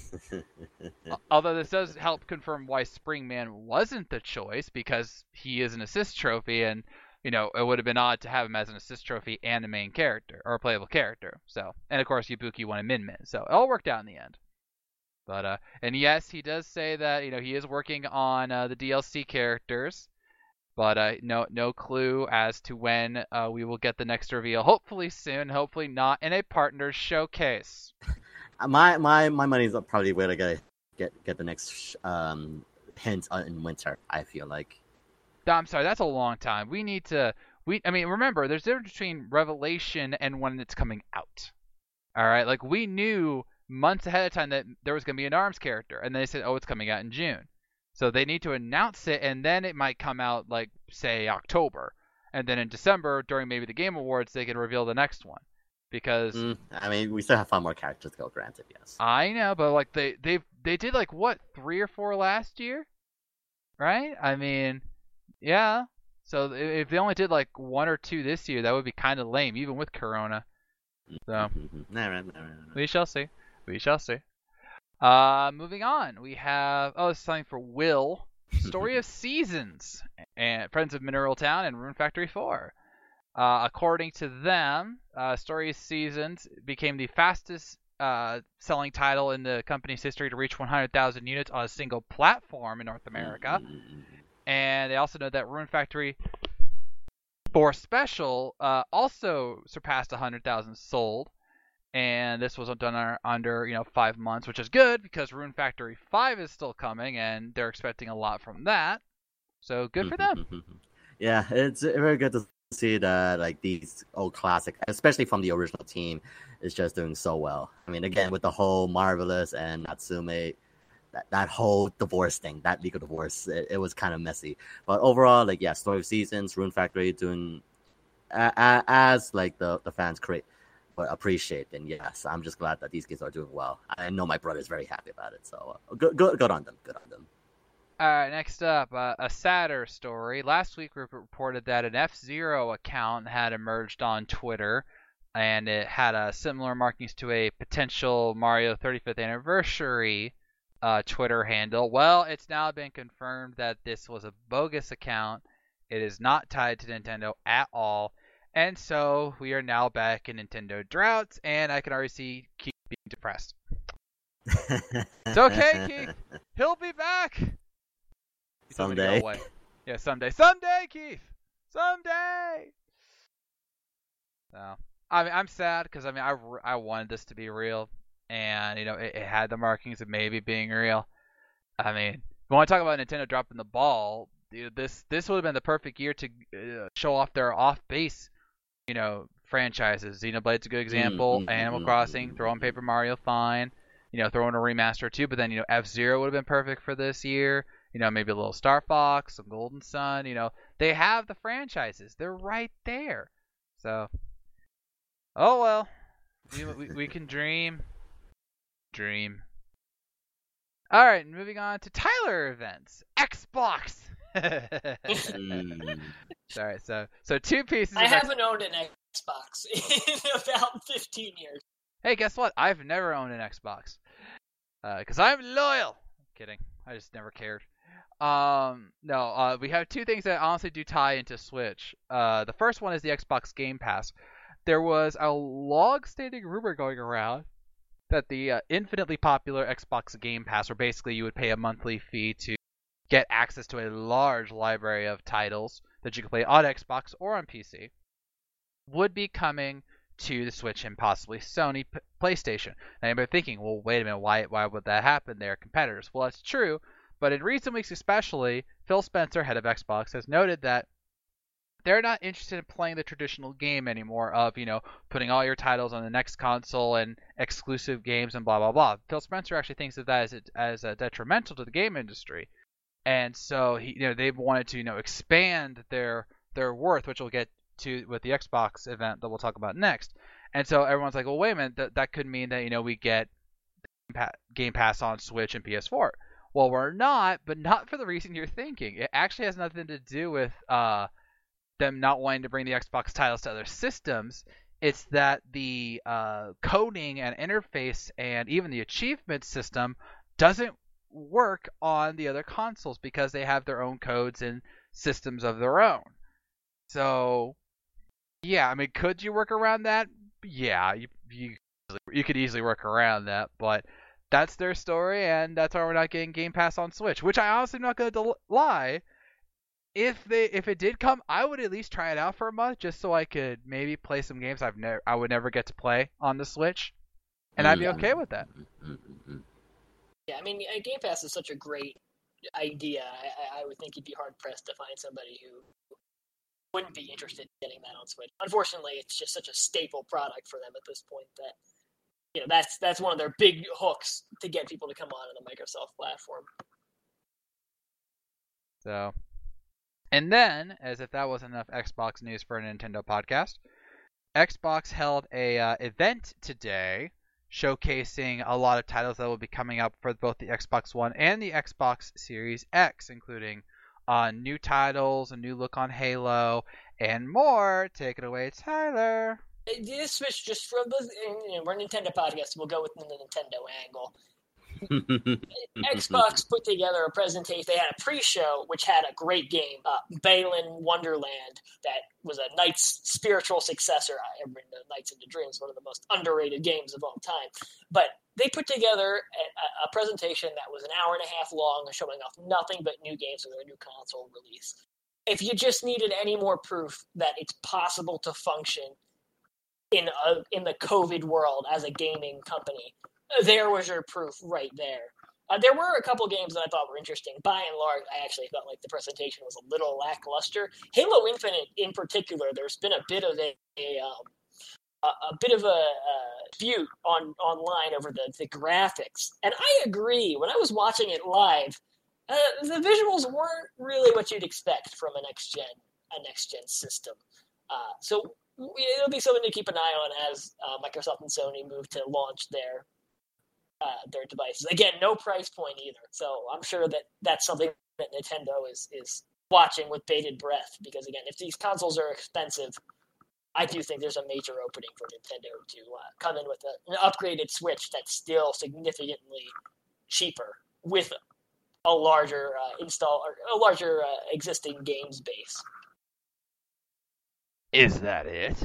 Although this does help confirm why Springman wasn't the choice, because he is an assist trophy, and you know it would have been odd to have him as an assist trophy and a main character or a playable character. So, and of course Ibuki wanted Min Min, so it all worked out in the end. But uh, and yes, he does say that you know he is working on uh, the D L C characters, but uh, no no clue as to when uh, we will get the next reveal. Hopefully soon. Hopefully not in a partner showcase. My my my money's probably where to get get get the next um hint in winter. I feel like. No, I'm sorry, that's a long time. We need to. We I mean remember, there's a difference between revelation and when it's coming out. All right, like we knew months ahead of time that there was going to be an ARMS character, and they said, "Oh, it's coming out in June." So they need to announce it, and then it might come out like say October, and then in December during maybe the Game Awards they can reveal the next one. Because mm, I mean, we still have five more characters to go. Granted, yes. I know, but like they they they did like what three or four last year, right? I mean, yeah. So if they only did like one or two this year, that would be kind of lame, even with Corona. So Mm-hmm. no, no, no, no, no. we shall see. We shall see. Uh, moving on, we have oh, this is something for Will. Story of Seasons and Friends of Mineral Town and Rune Factory four. Uh, according to them, uh, Story of Seasons became the fastest uh, selling title in the company's history to reach one hundred thousand units on a single platform in North America. Mm-hmm. And they also know that Rune Factory four Special uh, also surpassed one hundred thousand sold. And this was done under, you know, five months, which is good because Rune Factory five is still coming, and they're expecting a lot from that. So good for them. Yeah, it's very good to see that like these old classics, especially from the original team, is just doing so well. I mean, again, with the whole Marvelous and Natsume, that, that whole divorce thing, that legal divorce, it, it was kind of messy. But overall, like, yeah, Story of Seasons, Rune Factory doing uh, as like the, the fans create. But appreciate, and yes, I'm just glad that these kids are doing well. I know my brother's very happy about it, so uh, good, good, good on them. Good on them. All right, next up, uh, a sadder story. Last week we reported that an F-Zero account had emerged on Twitter, and it had uh, similar markings to a potential Mario thirty-fifth anniversary uh, Twitter handle. Well, it's now been confirmed that this was a bogus account. It is not tied to Nintendo at all. And so we are now back in Nintendo droughts, and I can already see Keith being depressed. It's okay, Keith. He'll be back. He's someday. Go away. Yeah, someday. Someday, Keith. Someday. So, I mean, I'm sad because I mean, I, I wanted this to be real, and you know, it, it had the markings of maybe being real. I mean, if you want to talk about Nintendo dropping the ball, dude, this this would have been the perfect year to uh, show off their off-base. You know, franchises. Xenoblade's a good example. Mm-hmm, Animal mm-hmm, Crossing, mm-hmm. throw in Paper Mario, fine. You know, throw in a remaster too. But then, you know, F-Zero would have been perfect for this year. You know, maybe a little Star Fox, some Golden Sun. You know, they have the franchises. They're right there. So, oh well. We, we, we can dream. Dream. All right, moving on to Tyler events. Xbox. mm. Sorry, so so two pieces. I of haven't X- owned an Xbox in about fifteen years. Hey, guess what? I've never owned an Xbox because uh, I'm loyal. Kidding. I just never cared. Um, no, uh, we have two things that honestly do tie into Switch. Uh, the first one is the Xbox Game Pass. There was a long-standing rumor going around that the uh, infinitely popular Xbox Game Pass, where basically you would pay a monthly fee to get access to a large library of titles that you can play on Xbox or on P C, would be coming to the Switch and possibly Sony P- PlayStation. Now you're thinking, well, wait a minute, why why would that happen? They're competitors. Well, that's true, but in recent weeks especially, Phil Spencer, head of Xbox, has noted that they're not interested in playing the traditional game anymore of, you know, putting all your titles on the next console and exclusive games and blah, blah, blah. Phil Spencer actually thinks of that as a, as a detrimental to the game industry. And so, he, you know, they've wanted to, you know, expand their their worth, which we'll get to with the Xbox event that we'll talk about next. And so everyone's like, well, wait a minute, that, that could mean that, you know, we get Game Pass on Switch and P S four. Well, we're not, but not for the reason you're thinking. It actually has nothing to do with uh, them not wanting to bring the Xbox titles to other systems. It's that the uh, coding and interface and even the achievement system doesn't work on the other consoles because they have their own codes and systems of their own. So, yeah, I mean, could you work around that? Yeah, you you, you could easily work around that, but that's their story, and that's why we're not getting Game Pass on Switch, which I honestly am not going to lie. If they if it did come, I would at least try it out for a month just so I could maybe play some games I've never I would never get to play on the Switch, and I'd be okay with that. Yeah, I mean, Game Pass is such a great idea. I, I would think you'd be hard pressed to find somebody who wouldn't be interested in getting that on Switch. Unfortunately, it's just such a staple product for them at this point that, you know, that's that's one of their big hooks to get people to come on to the Microsoft platform. So. And then, as if that wasn't enough Xbox news for a Nintendo podcast, Xbox held a uh, event today showcasing a lot of titles that will be coming up for both the Xbox One and the Xbox Series X, including uh, new titles, a new look on Halo, and more. Take it away, Tyler. This switch just from the you know, we're a Nintendo podcast. We'll go with the Nintendo angle. Xbox put together a presentation. They had a pre-show which had a great game, uh, Balan Wonderland, that was a Knight's spiritual successor. I remember Knights into Dreams, one of the most underrated games of all time. But they put together a, a presentation that was an hour and a half long, showing off nothing but new games for their new console release. If you just needed any more proof that it's possible to function in a, in the COVID world as a gaming company, there was your proof right there. Uh, there were a couple games that I thought were interesting. By and large, I actually felt like the presentation was a little lackluster. Halo Infinite, in particular, there's been a bit of a, a, um, a, a bit of a, a dispute on online over the, the graphics, and I agree. When I was watching it live, uh, the visuals weren't really what you'd expect from a next gen a next gen system. Uh, so it'll be something to keep an eye on as uh, Microsoft and Sony move to launch their. Uh, their devices. Again, no price point either. So I'm sure that that's something that Nintendo is is watching with bated breath, because again, if these consoles are expensive, I do think there's a major opening for Nintendo to uh, come in with a, an upgraded Switch that's still significantly cheaper with a larger uh, install or a larger uh, existing games base. Is that it?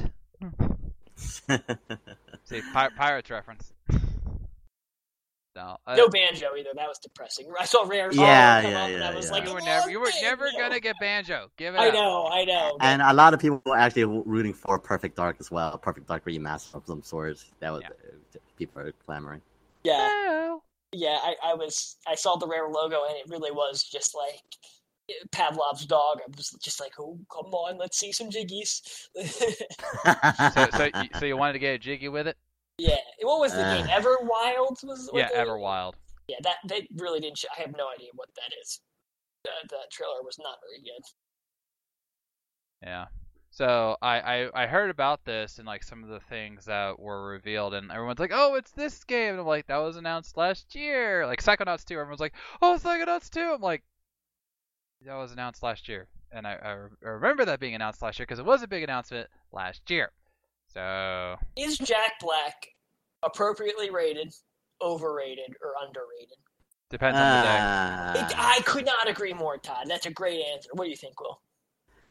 See, Pir- Pirates reference. No, uh, no Banjo either. That was depressing. I saw Rare yeah, come yeah, up, yeah, and I was yeah. like, you were oh, never, you were Banjo. never gonna get Banjo. Give it I up. know, I know. And a lot of people were actually rooting for Perfect Dark as well. Perfect Dark remaster of some sort. That was Yeah. uh, people are clamoring. Yeah, Well, yeah. I, I was. I saw the Rare logo, and it really was just like Pavlov's dog. I was just like, oh, come on, let's see some jiggies. so, so, you, so you wanted to get a jiggy with it? Yeah. What was the Uh. game? Everwild was. What Yeah, the- Everwild. Yeah, that they really didn't. Show, I have no idea what that is. Uh, the trailer was not very good. Yeah. So I, I I heard about this and like some of the things that were revealed, and everyone's like, oh, it's this game, and I'm like, that was announced last year. Like Psychonauts two, everyone's like, oh, Psychonauts two. I'm like, that was announced last year, and I, I, re- I remember that being announced last year because it was a big announcement last year. So Is Jack Black appropriately rated, overrated, or underrated? depends on the day. Uh, It, I could not agree more, Todd. That's a great answer. What do you think, Will?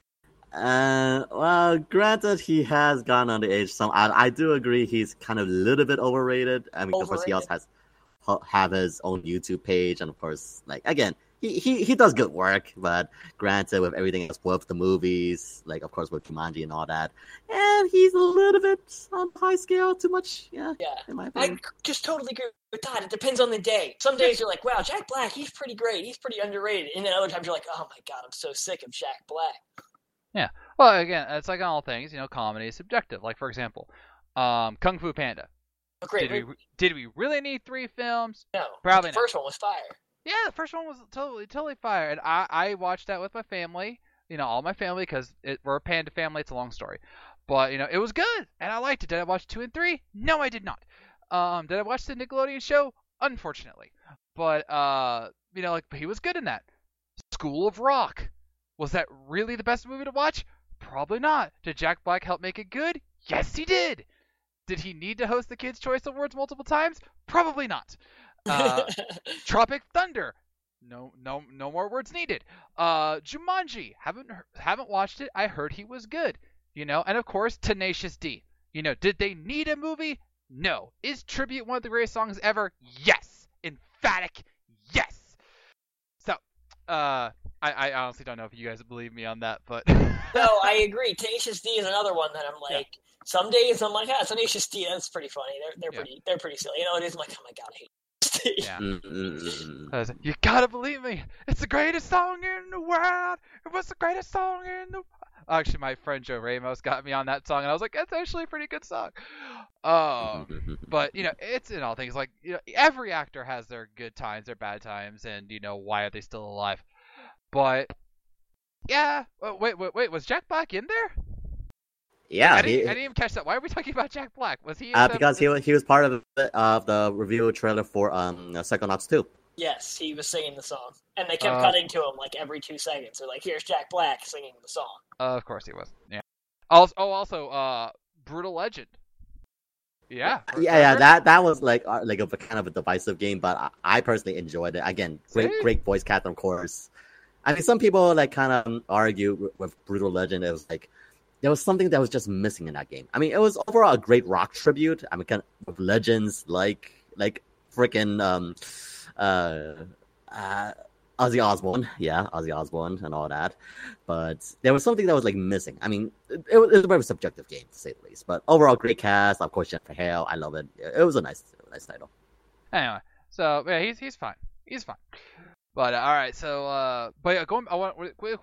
Uh, well, granted, he has gone on the age. Some, I, I do agree he's kind of a little bit overrated. I mean, of course, he also has have his own YouTube page, and of course, like again, he, he, he does good work. But granted, with everything else, with the movies, like of course with Jumanji and all that, and he's a little bit on high scale, too much. Yeah, yeah. In my I opinion. just totally agree with that. It depends on the day. Some days you're like, wow, Jack Black, he's pretty great. He's pretty underrated. And then other times you're like, oh my god, I'm so sick of Jack Black. Yeah. Well, again, it's like all things, you know, comedy is subjective. Like, for example, um, Kung Fu Panda. Oh, great. Did we, did we really need three films? No. Probably the first not. one was fire. Yeah, the first one was totally, totally fire. And I, I watched that with my family, you know, all my family, because we're a panda family. It's a long story. But, you know, it was good, and I liked it. Did I watch two and three? No, I did not. Um, did I watch the Nickelodeon show? Unfortunately. But, uh, you know, like, he was good in that. School of Rock. Was that really the best movie to watch? Probably not. Did Jack Black help make it good? Yes, he did. Did he need to host the Kids' Choice Awards multiple times? Probably not. Uh, Tropic Thunder. No, no, no more words needed. Uh, Jumanji. Haven't haven't watched it. I heard he was good. You know, and of course, Tenacious D. You know, did they need a movie? No. Is Tribute one of the greatest songs ever? Yes. Emphatic yes. So, uh. I, I honestly don't know if you guys believe me on that, but no, I agree. Tenacious D is another one that I'm like. Yeah. Some days I'm like, ah, Tenacious D. That's pretty funny. They're they're yeah. pretty they're pretty silly. You know, it is. I'm like, oh my god, I hate. Yeah. Mm-hmm. You gotta believe me. It's the greatest song in the world. It was the greatest song in the. Actually, my friend Joe Ramos got me on that song, and I was like, that's actually a pretty good song. Um, but you know, it's in all things like you know, every actor has their good times, their bad times, and you know, why are they still alive? But yeah, oh, wait, wait, wait. Was Jack Black in there? Yeah, I didn't, he, I didn't even catch that. Why are we talking about Jack Black? Was he? In uh, the, because he was he was part of the, uh, the review trailer for um Psychonauts two. Yes, he was singing the song, and they kept uh, cutting to him like every two seconds. They're like, "Here's Jack Black singing the song." Uh, of course he was. Yeah. Also, oh, also, uh, Brutal Legend. Yeah. Yeah, yeah. That that was like uh, like a kind of a divisive game, but I, I personally enjoyed it. Again, great See? great voice cast, of course. I mean, some people like kind of argue with, with Brutal Legend. It was like there was something that was just missing in that game. I mean, it was overall a great rock tribute. I mean, kind of with legends like like freaking um, uh, uh, Ozzy Osbourne, yeah, Ozzy Osbourne and all that. But there was something that was like missing. I mean, it, it was a very subjective game to say the least. But overall, great cast. Of course, Jennifer Hale, I love it. It was a nice, nice title. Anyway, so yeah, he's he's fine. He's fine. But uh, all right, so uh, but yeah, going. I want.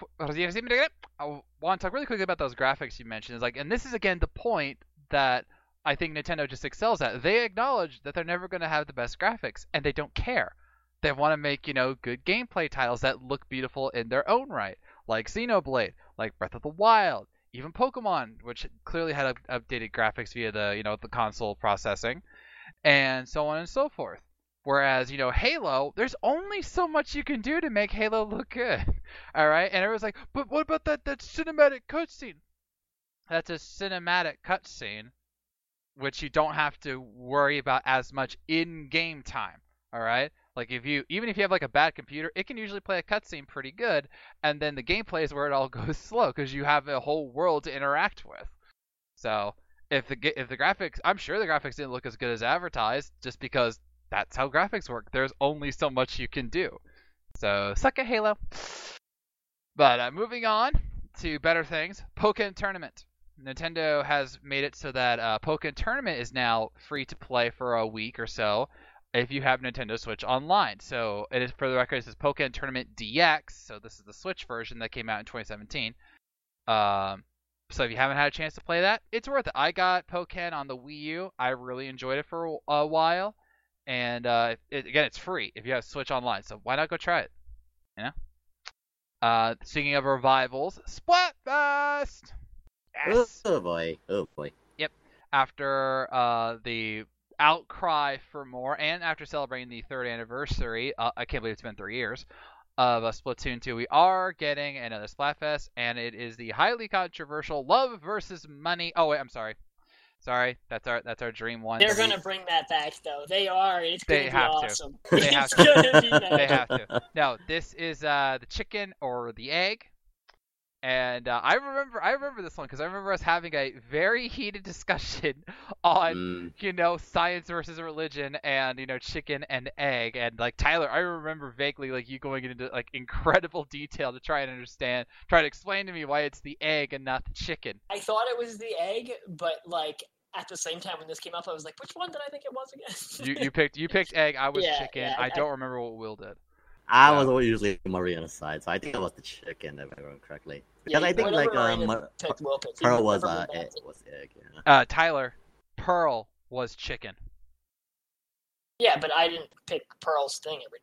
I want to talk really quickly about those graphics you mentioned. Is like, and this is again the point that I think Nintendo just excels at. They acknowledge that they're never going to have the best graphics, and they don't care. They want to make you know good gameplay titles that look beautiful in their own right, like Xenoblade, like Breath of the Wild, even Pokemon, which clearly had up- updated graphics via the you know the console processing, and so on and so forth. Whereas, you know, Halo, there's only so much you can do to make Halo look good. All right? And everyone's like, but what about that, that cinematic cutscene? That's a cinematic cutscene, which you don't have to worry about as much in-game time. All right? Like, if you, even if you have, like, a bad computer, it can usually play a cutscene pretty good, and then the gameplay is where it all goes slow, because you have a whole world to interact with. So, if the if the graphics, I'm sure the graphics didn't look as good as advertised, just because that's how graphics work. There's only so much you can do. So, suck it, Halo. But uh, moving on to better things, Pokken Tournament. Nintendo has made it so that uh, Pokken Tournament is now free to play for a week or so if you have Nintendo Switch Online. So, it is, for the record, this is Pokken Tournament D X. So, this is the Switch version that came out in twenty seventeen. Um, so, if you haven't had a chance to play that, it's worth it. I got Pokken on the Wii U. I really enjoyed it for a, a while. And uh, it, again, it's free if you have Switch Online, so why not go try it? You know. Uh, speaking of revivals, Splatfest. Yes. Oh boy! Oh boy! Yep. After uh, the outcry for more, and after celebrating the third anniversary, uh, I can't believe it's been three years of uh, Splatoon two, we are getting another Splatfest, and it is the highly controversial Love versus Money. Oh wait, I'm sorry. Sorry, that's our that's our dream one. They're gonna bring that back though. They are. It's gonna they be have awesome. To. They have it's to. gonna be nice. They have to. No, this is uh, the chicken or the egg, And uh, I remember, I remember this one because I remember us having a very heated discussion on, Mm. you know, science versus religion, and you know, chicken and egg. And like Tyler, I remember vaguely like you going into like incredible detail to try and understand, try to explain to me why it's the egg and not the chicken. I thought it was the egg, but like at the same time when this came up, I was like, which one did I think it was again? You you picked you picked egg. I was Yeah, chicken. yeah, I, I- don't remember what Will did. I So- was usually Marina's side, so I think it was the chicken, if I remember correctly. Yeah, Because I think like whatever um, Marina Mar- picked, Will picked. He Pearl was never uh, went back egg, to- was egg. Yeah. Uh, Tyler, Pearl was chicken. Yeah, but I didn't pick Pearl's thing every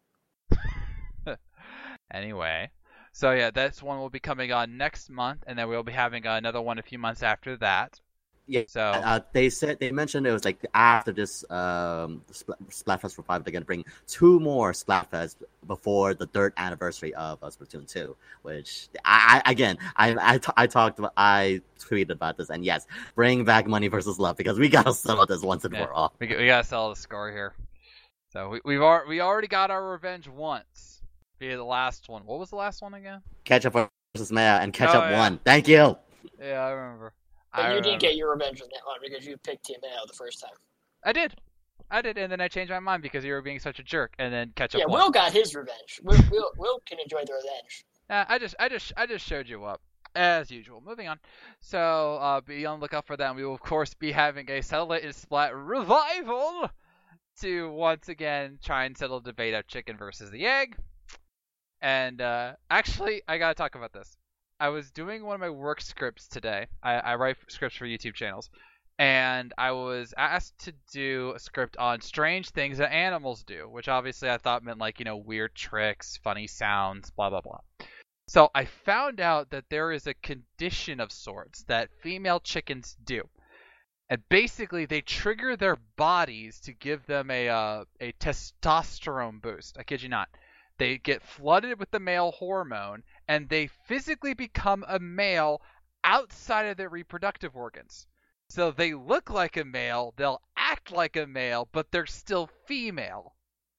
time. Anyway, so yeah, this one will be coming on next month, and then we'll be having another one a few months after that. Yeah. So Uh, they said they mentioned it was like after this um, Spl- Splatfest Revival, they're gonna bring two more Splatfest before the third anniversary of uh, Splatoon two. Which I, I again, I I, t- I talked about, I tweeted about this, and yes, bring back Money versus Love because we gotta settle this once and Yeah. for all. we, we gotta sell the score here. So we, we've al- we already got our revenge once via the last one. What was the last one again? Ketchup versus Maya and Ketchup Oh, yeah. won. Thank you. Yeah, I remember. But I you remember. didn't get your revenge on that one because you picked Team A O the first time. I did. I did, and then I changed my mind because you were being such a jerk, and then Ketchup Yeah, won. Will got his revenge. Will, Will, Will can enjoy the revenge. Uh, I just, I just, I just showed you up as usual. Moving on. So uh, be on the lookout for that. And we will of course be having a Satellite and Splat revival to once again try and settle the debate of chicken versus the egg. And uh, actually, I gotta talk about this. I was doing one of my work scripts today. I, I write scripts for YouTube channels, and I was asked to do a script on strange things that animals do, which obviously I thought meant like, you know, weird tricks, funny sounds, blah blah blah. So I found out that there is a condition of sorts that female chickens do. And basically, they trigger their bodies to give them a uh, a testosterone boost. I kid you not. They get flooded with the male hormone, and they physically become a male outside of their reproductive organs. So they look like a male, they'll act like a male, but they're still female.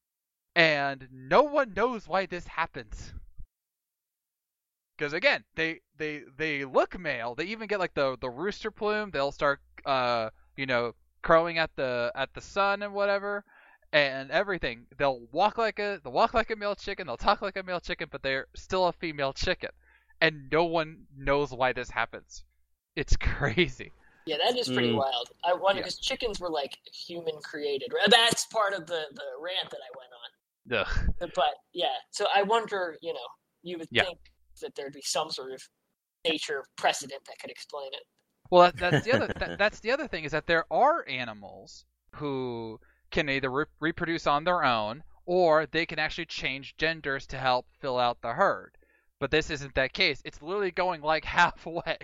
And no one knows why this happens. Because again, they, they they look male. They even get like the the rooster plume. They'll start uh you know crowing at the at the sun and whatever, and everything. They'll walk like a they'll walk like a male chicken. They'll talk like a male chicken, but they're still a female chicken, and no one knows why this happens. It's crazy. Yeah, that is pretty Mm. wild. I wonder Yeah. because chickens were like human created. Right? That's part of the the rant that I went on. Ugh. But yeah, so I wonder. You know, you would Yeah. think that there'd be some sort of nature precedent that could explain it. Well, that, that's the other that, that's the other thing is that there are animals who can either re- reproduce on their own or they can actually change genders to help fill out the herd. But this isn't that case. It's literally going like halfway.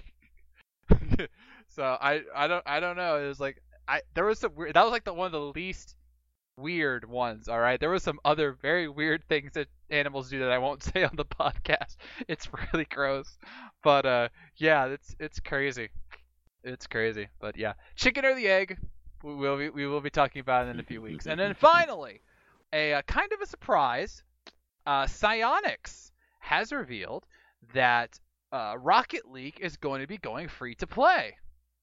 So I I don't I don't know. It was like I there was some weird, that was like the one of the least weird ones. All right, there was some other very weird things that animals do that I won't say on the podcast. It's really gross. But uh yeah, it's it's crazy. It's crazy, but yeah, chicken or the egg. We will be, we will be talking about it in a few weeks, and then finally, a, uh kind of a surprise. Uh, Psyonix has revealed that uh, Rocket League is going to be going free to play.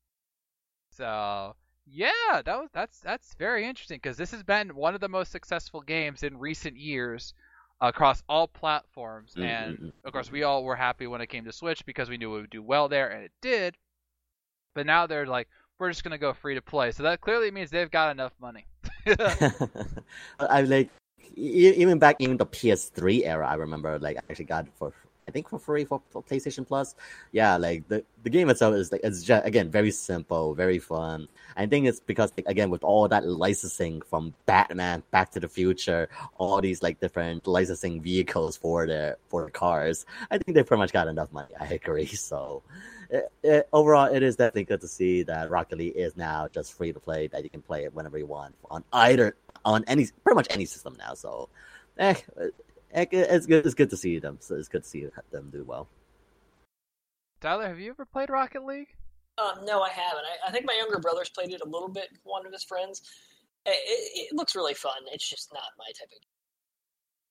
So yeah, that was that's that's very interesting because this has been one of the most successful games in recent years across all platforms, Mm, and mm, mm, of course we all were happy when it came to Switch because we knew it would do well there, and it did. But now they're like, we're just gonna go free to play. So that clearly means they've got enough money. I like e- even back in the P S three era. I remember like I actually got it for I think for free for, for PlayStation Plus. Yeah, like the, the game itself is like it's just again very simple, very fun. I think it's because like, again with all that licensing from Batman, Back to the Future, all these like different licensing vehicles for the for the cars. I think they pretty much got enough money. I agree. So it, it, overall, it is definitely good to see that Rocket League is now just free to play. That you can play it whenever you want on either on any pretty much any system now. So, eh, it's good. It's good to see them. So it's good to see them do well. Tyler, have you ever played Rocket League? Um, no, I haven't. I, I think my younger brother's played it a little bit with one of his friends. It, it, it looks really fun. It's just not my type of game.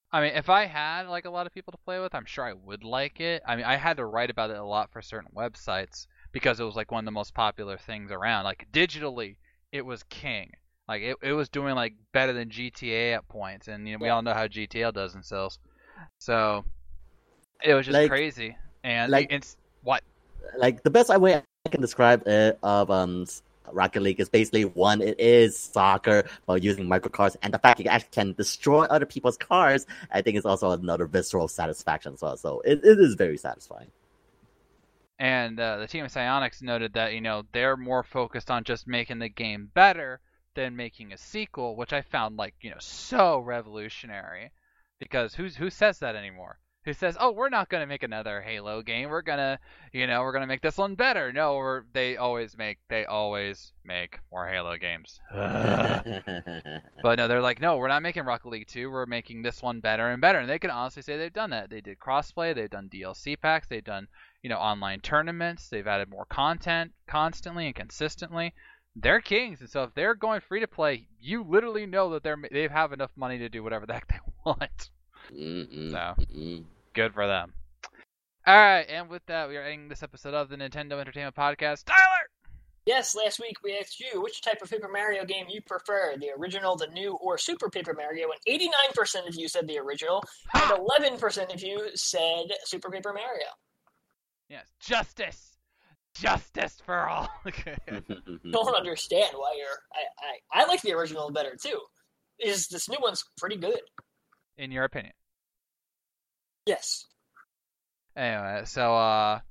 I mean, if I had like a lot of people to play with, I'm sure I would like it. I mean, I had to write about it a lot for certain websites because it was like one of the most popular things around. Like digitally, it was king. Like it, it was doing like better than G T A at points, and you know we Yeah. all know how G T A does in sales. So it was just Like- crazy. And like- it's what? Like the best way I can describe it of um Rocket League is basically one, it is soccer but using microcars, and the fact you actually can destroy other people's cars, I think is also another visceral satisfaction as well. So it, it is very satisfying. And uh, the team of Psyonix noted that you know they're more focused on just making the game better than making a sequel, which I found like you know so revolutionary. Because who's who says that anymore? Who says, "Oh, we're not gonna make another Halo game. We're gonna, you know, we're gonna make this one better." No, we're, they always make they always make more Halo games. But no, they're like, no, we're not making Rocket League two. We're making this one better and better. And they can honestly say they've done that. They did crossplay. They've done D L C packs. They've done, you know, online tournaments. They've added more content constantly and consistently. They're kings, and so if they're going free to play, you literally know that they're they have enough money to do whatever the heck they want. Mm-mm, So mm-mm. good for them. All right, and with that, we are ending this episode of the Nintendo Entertainment Podcast. Tyler. Yes, last week we asked you which type of Paper Mario game you prefer, the original, the new, or Super Paper Mario, and eighty-nine percent of you said the original, and eleven percent of you said Super Paper Mario. Yes, justice, justice for all. Don't understand why you're... I, I, I like the original better, too. Is this new one's pretty good. In your opinion. Yes. Anyway, so uh,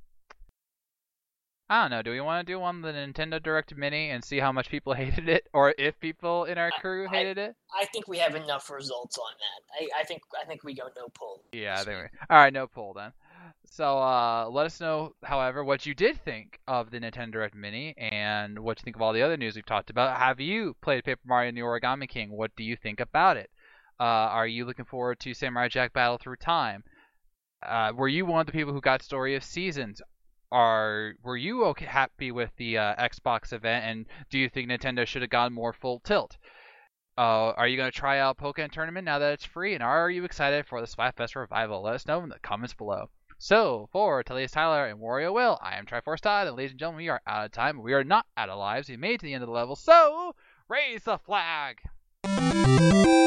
I don't know. Do we want to do one the Nintendo Direct Mini and see how much people hated it, or if people in our crew I- hated it? I think we have enough results on that. I, I think I think we go no pull. Yeah, I think we. All right, no poll then. So uh, let us know, however, what you did think of the Nintendo Direct Mini and what you think of all the other news we've talked about. Have you played Paper Mario and the Origami King? What do you think about it? Uh, are you looking forward to Samurai Jack Battle Through Time? Uh, were you one of the people who got Story of Seasons? Are were you okay, happy with the uh, Xbox event, and do you think Nintendo should have gone more full tilt? Uh, are you going to try out Pokken Tournament now that it's free, and are you excited for the Splatfest revival? Let us know in the comments below. So, for Telias Tyler and Wario Will, I am Triforce Todd, and ladies and gentlemen, we are out of time. We are not out of lives. We made it to the end of the level, so raise the flag!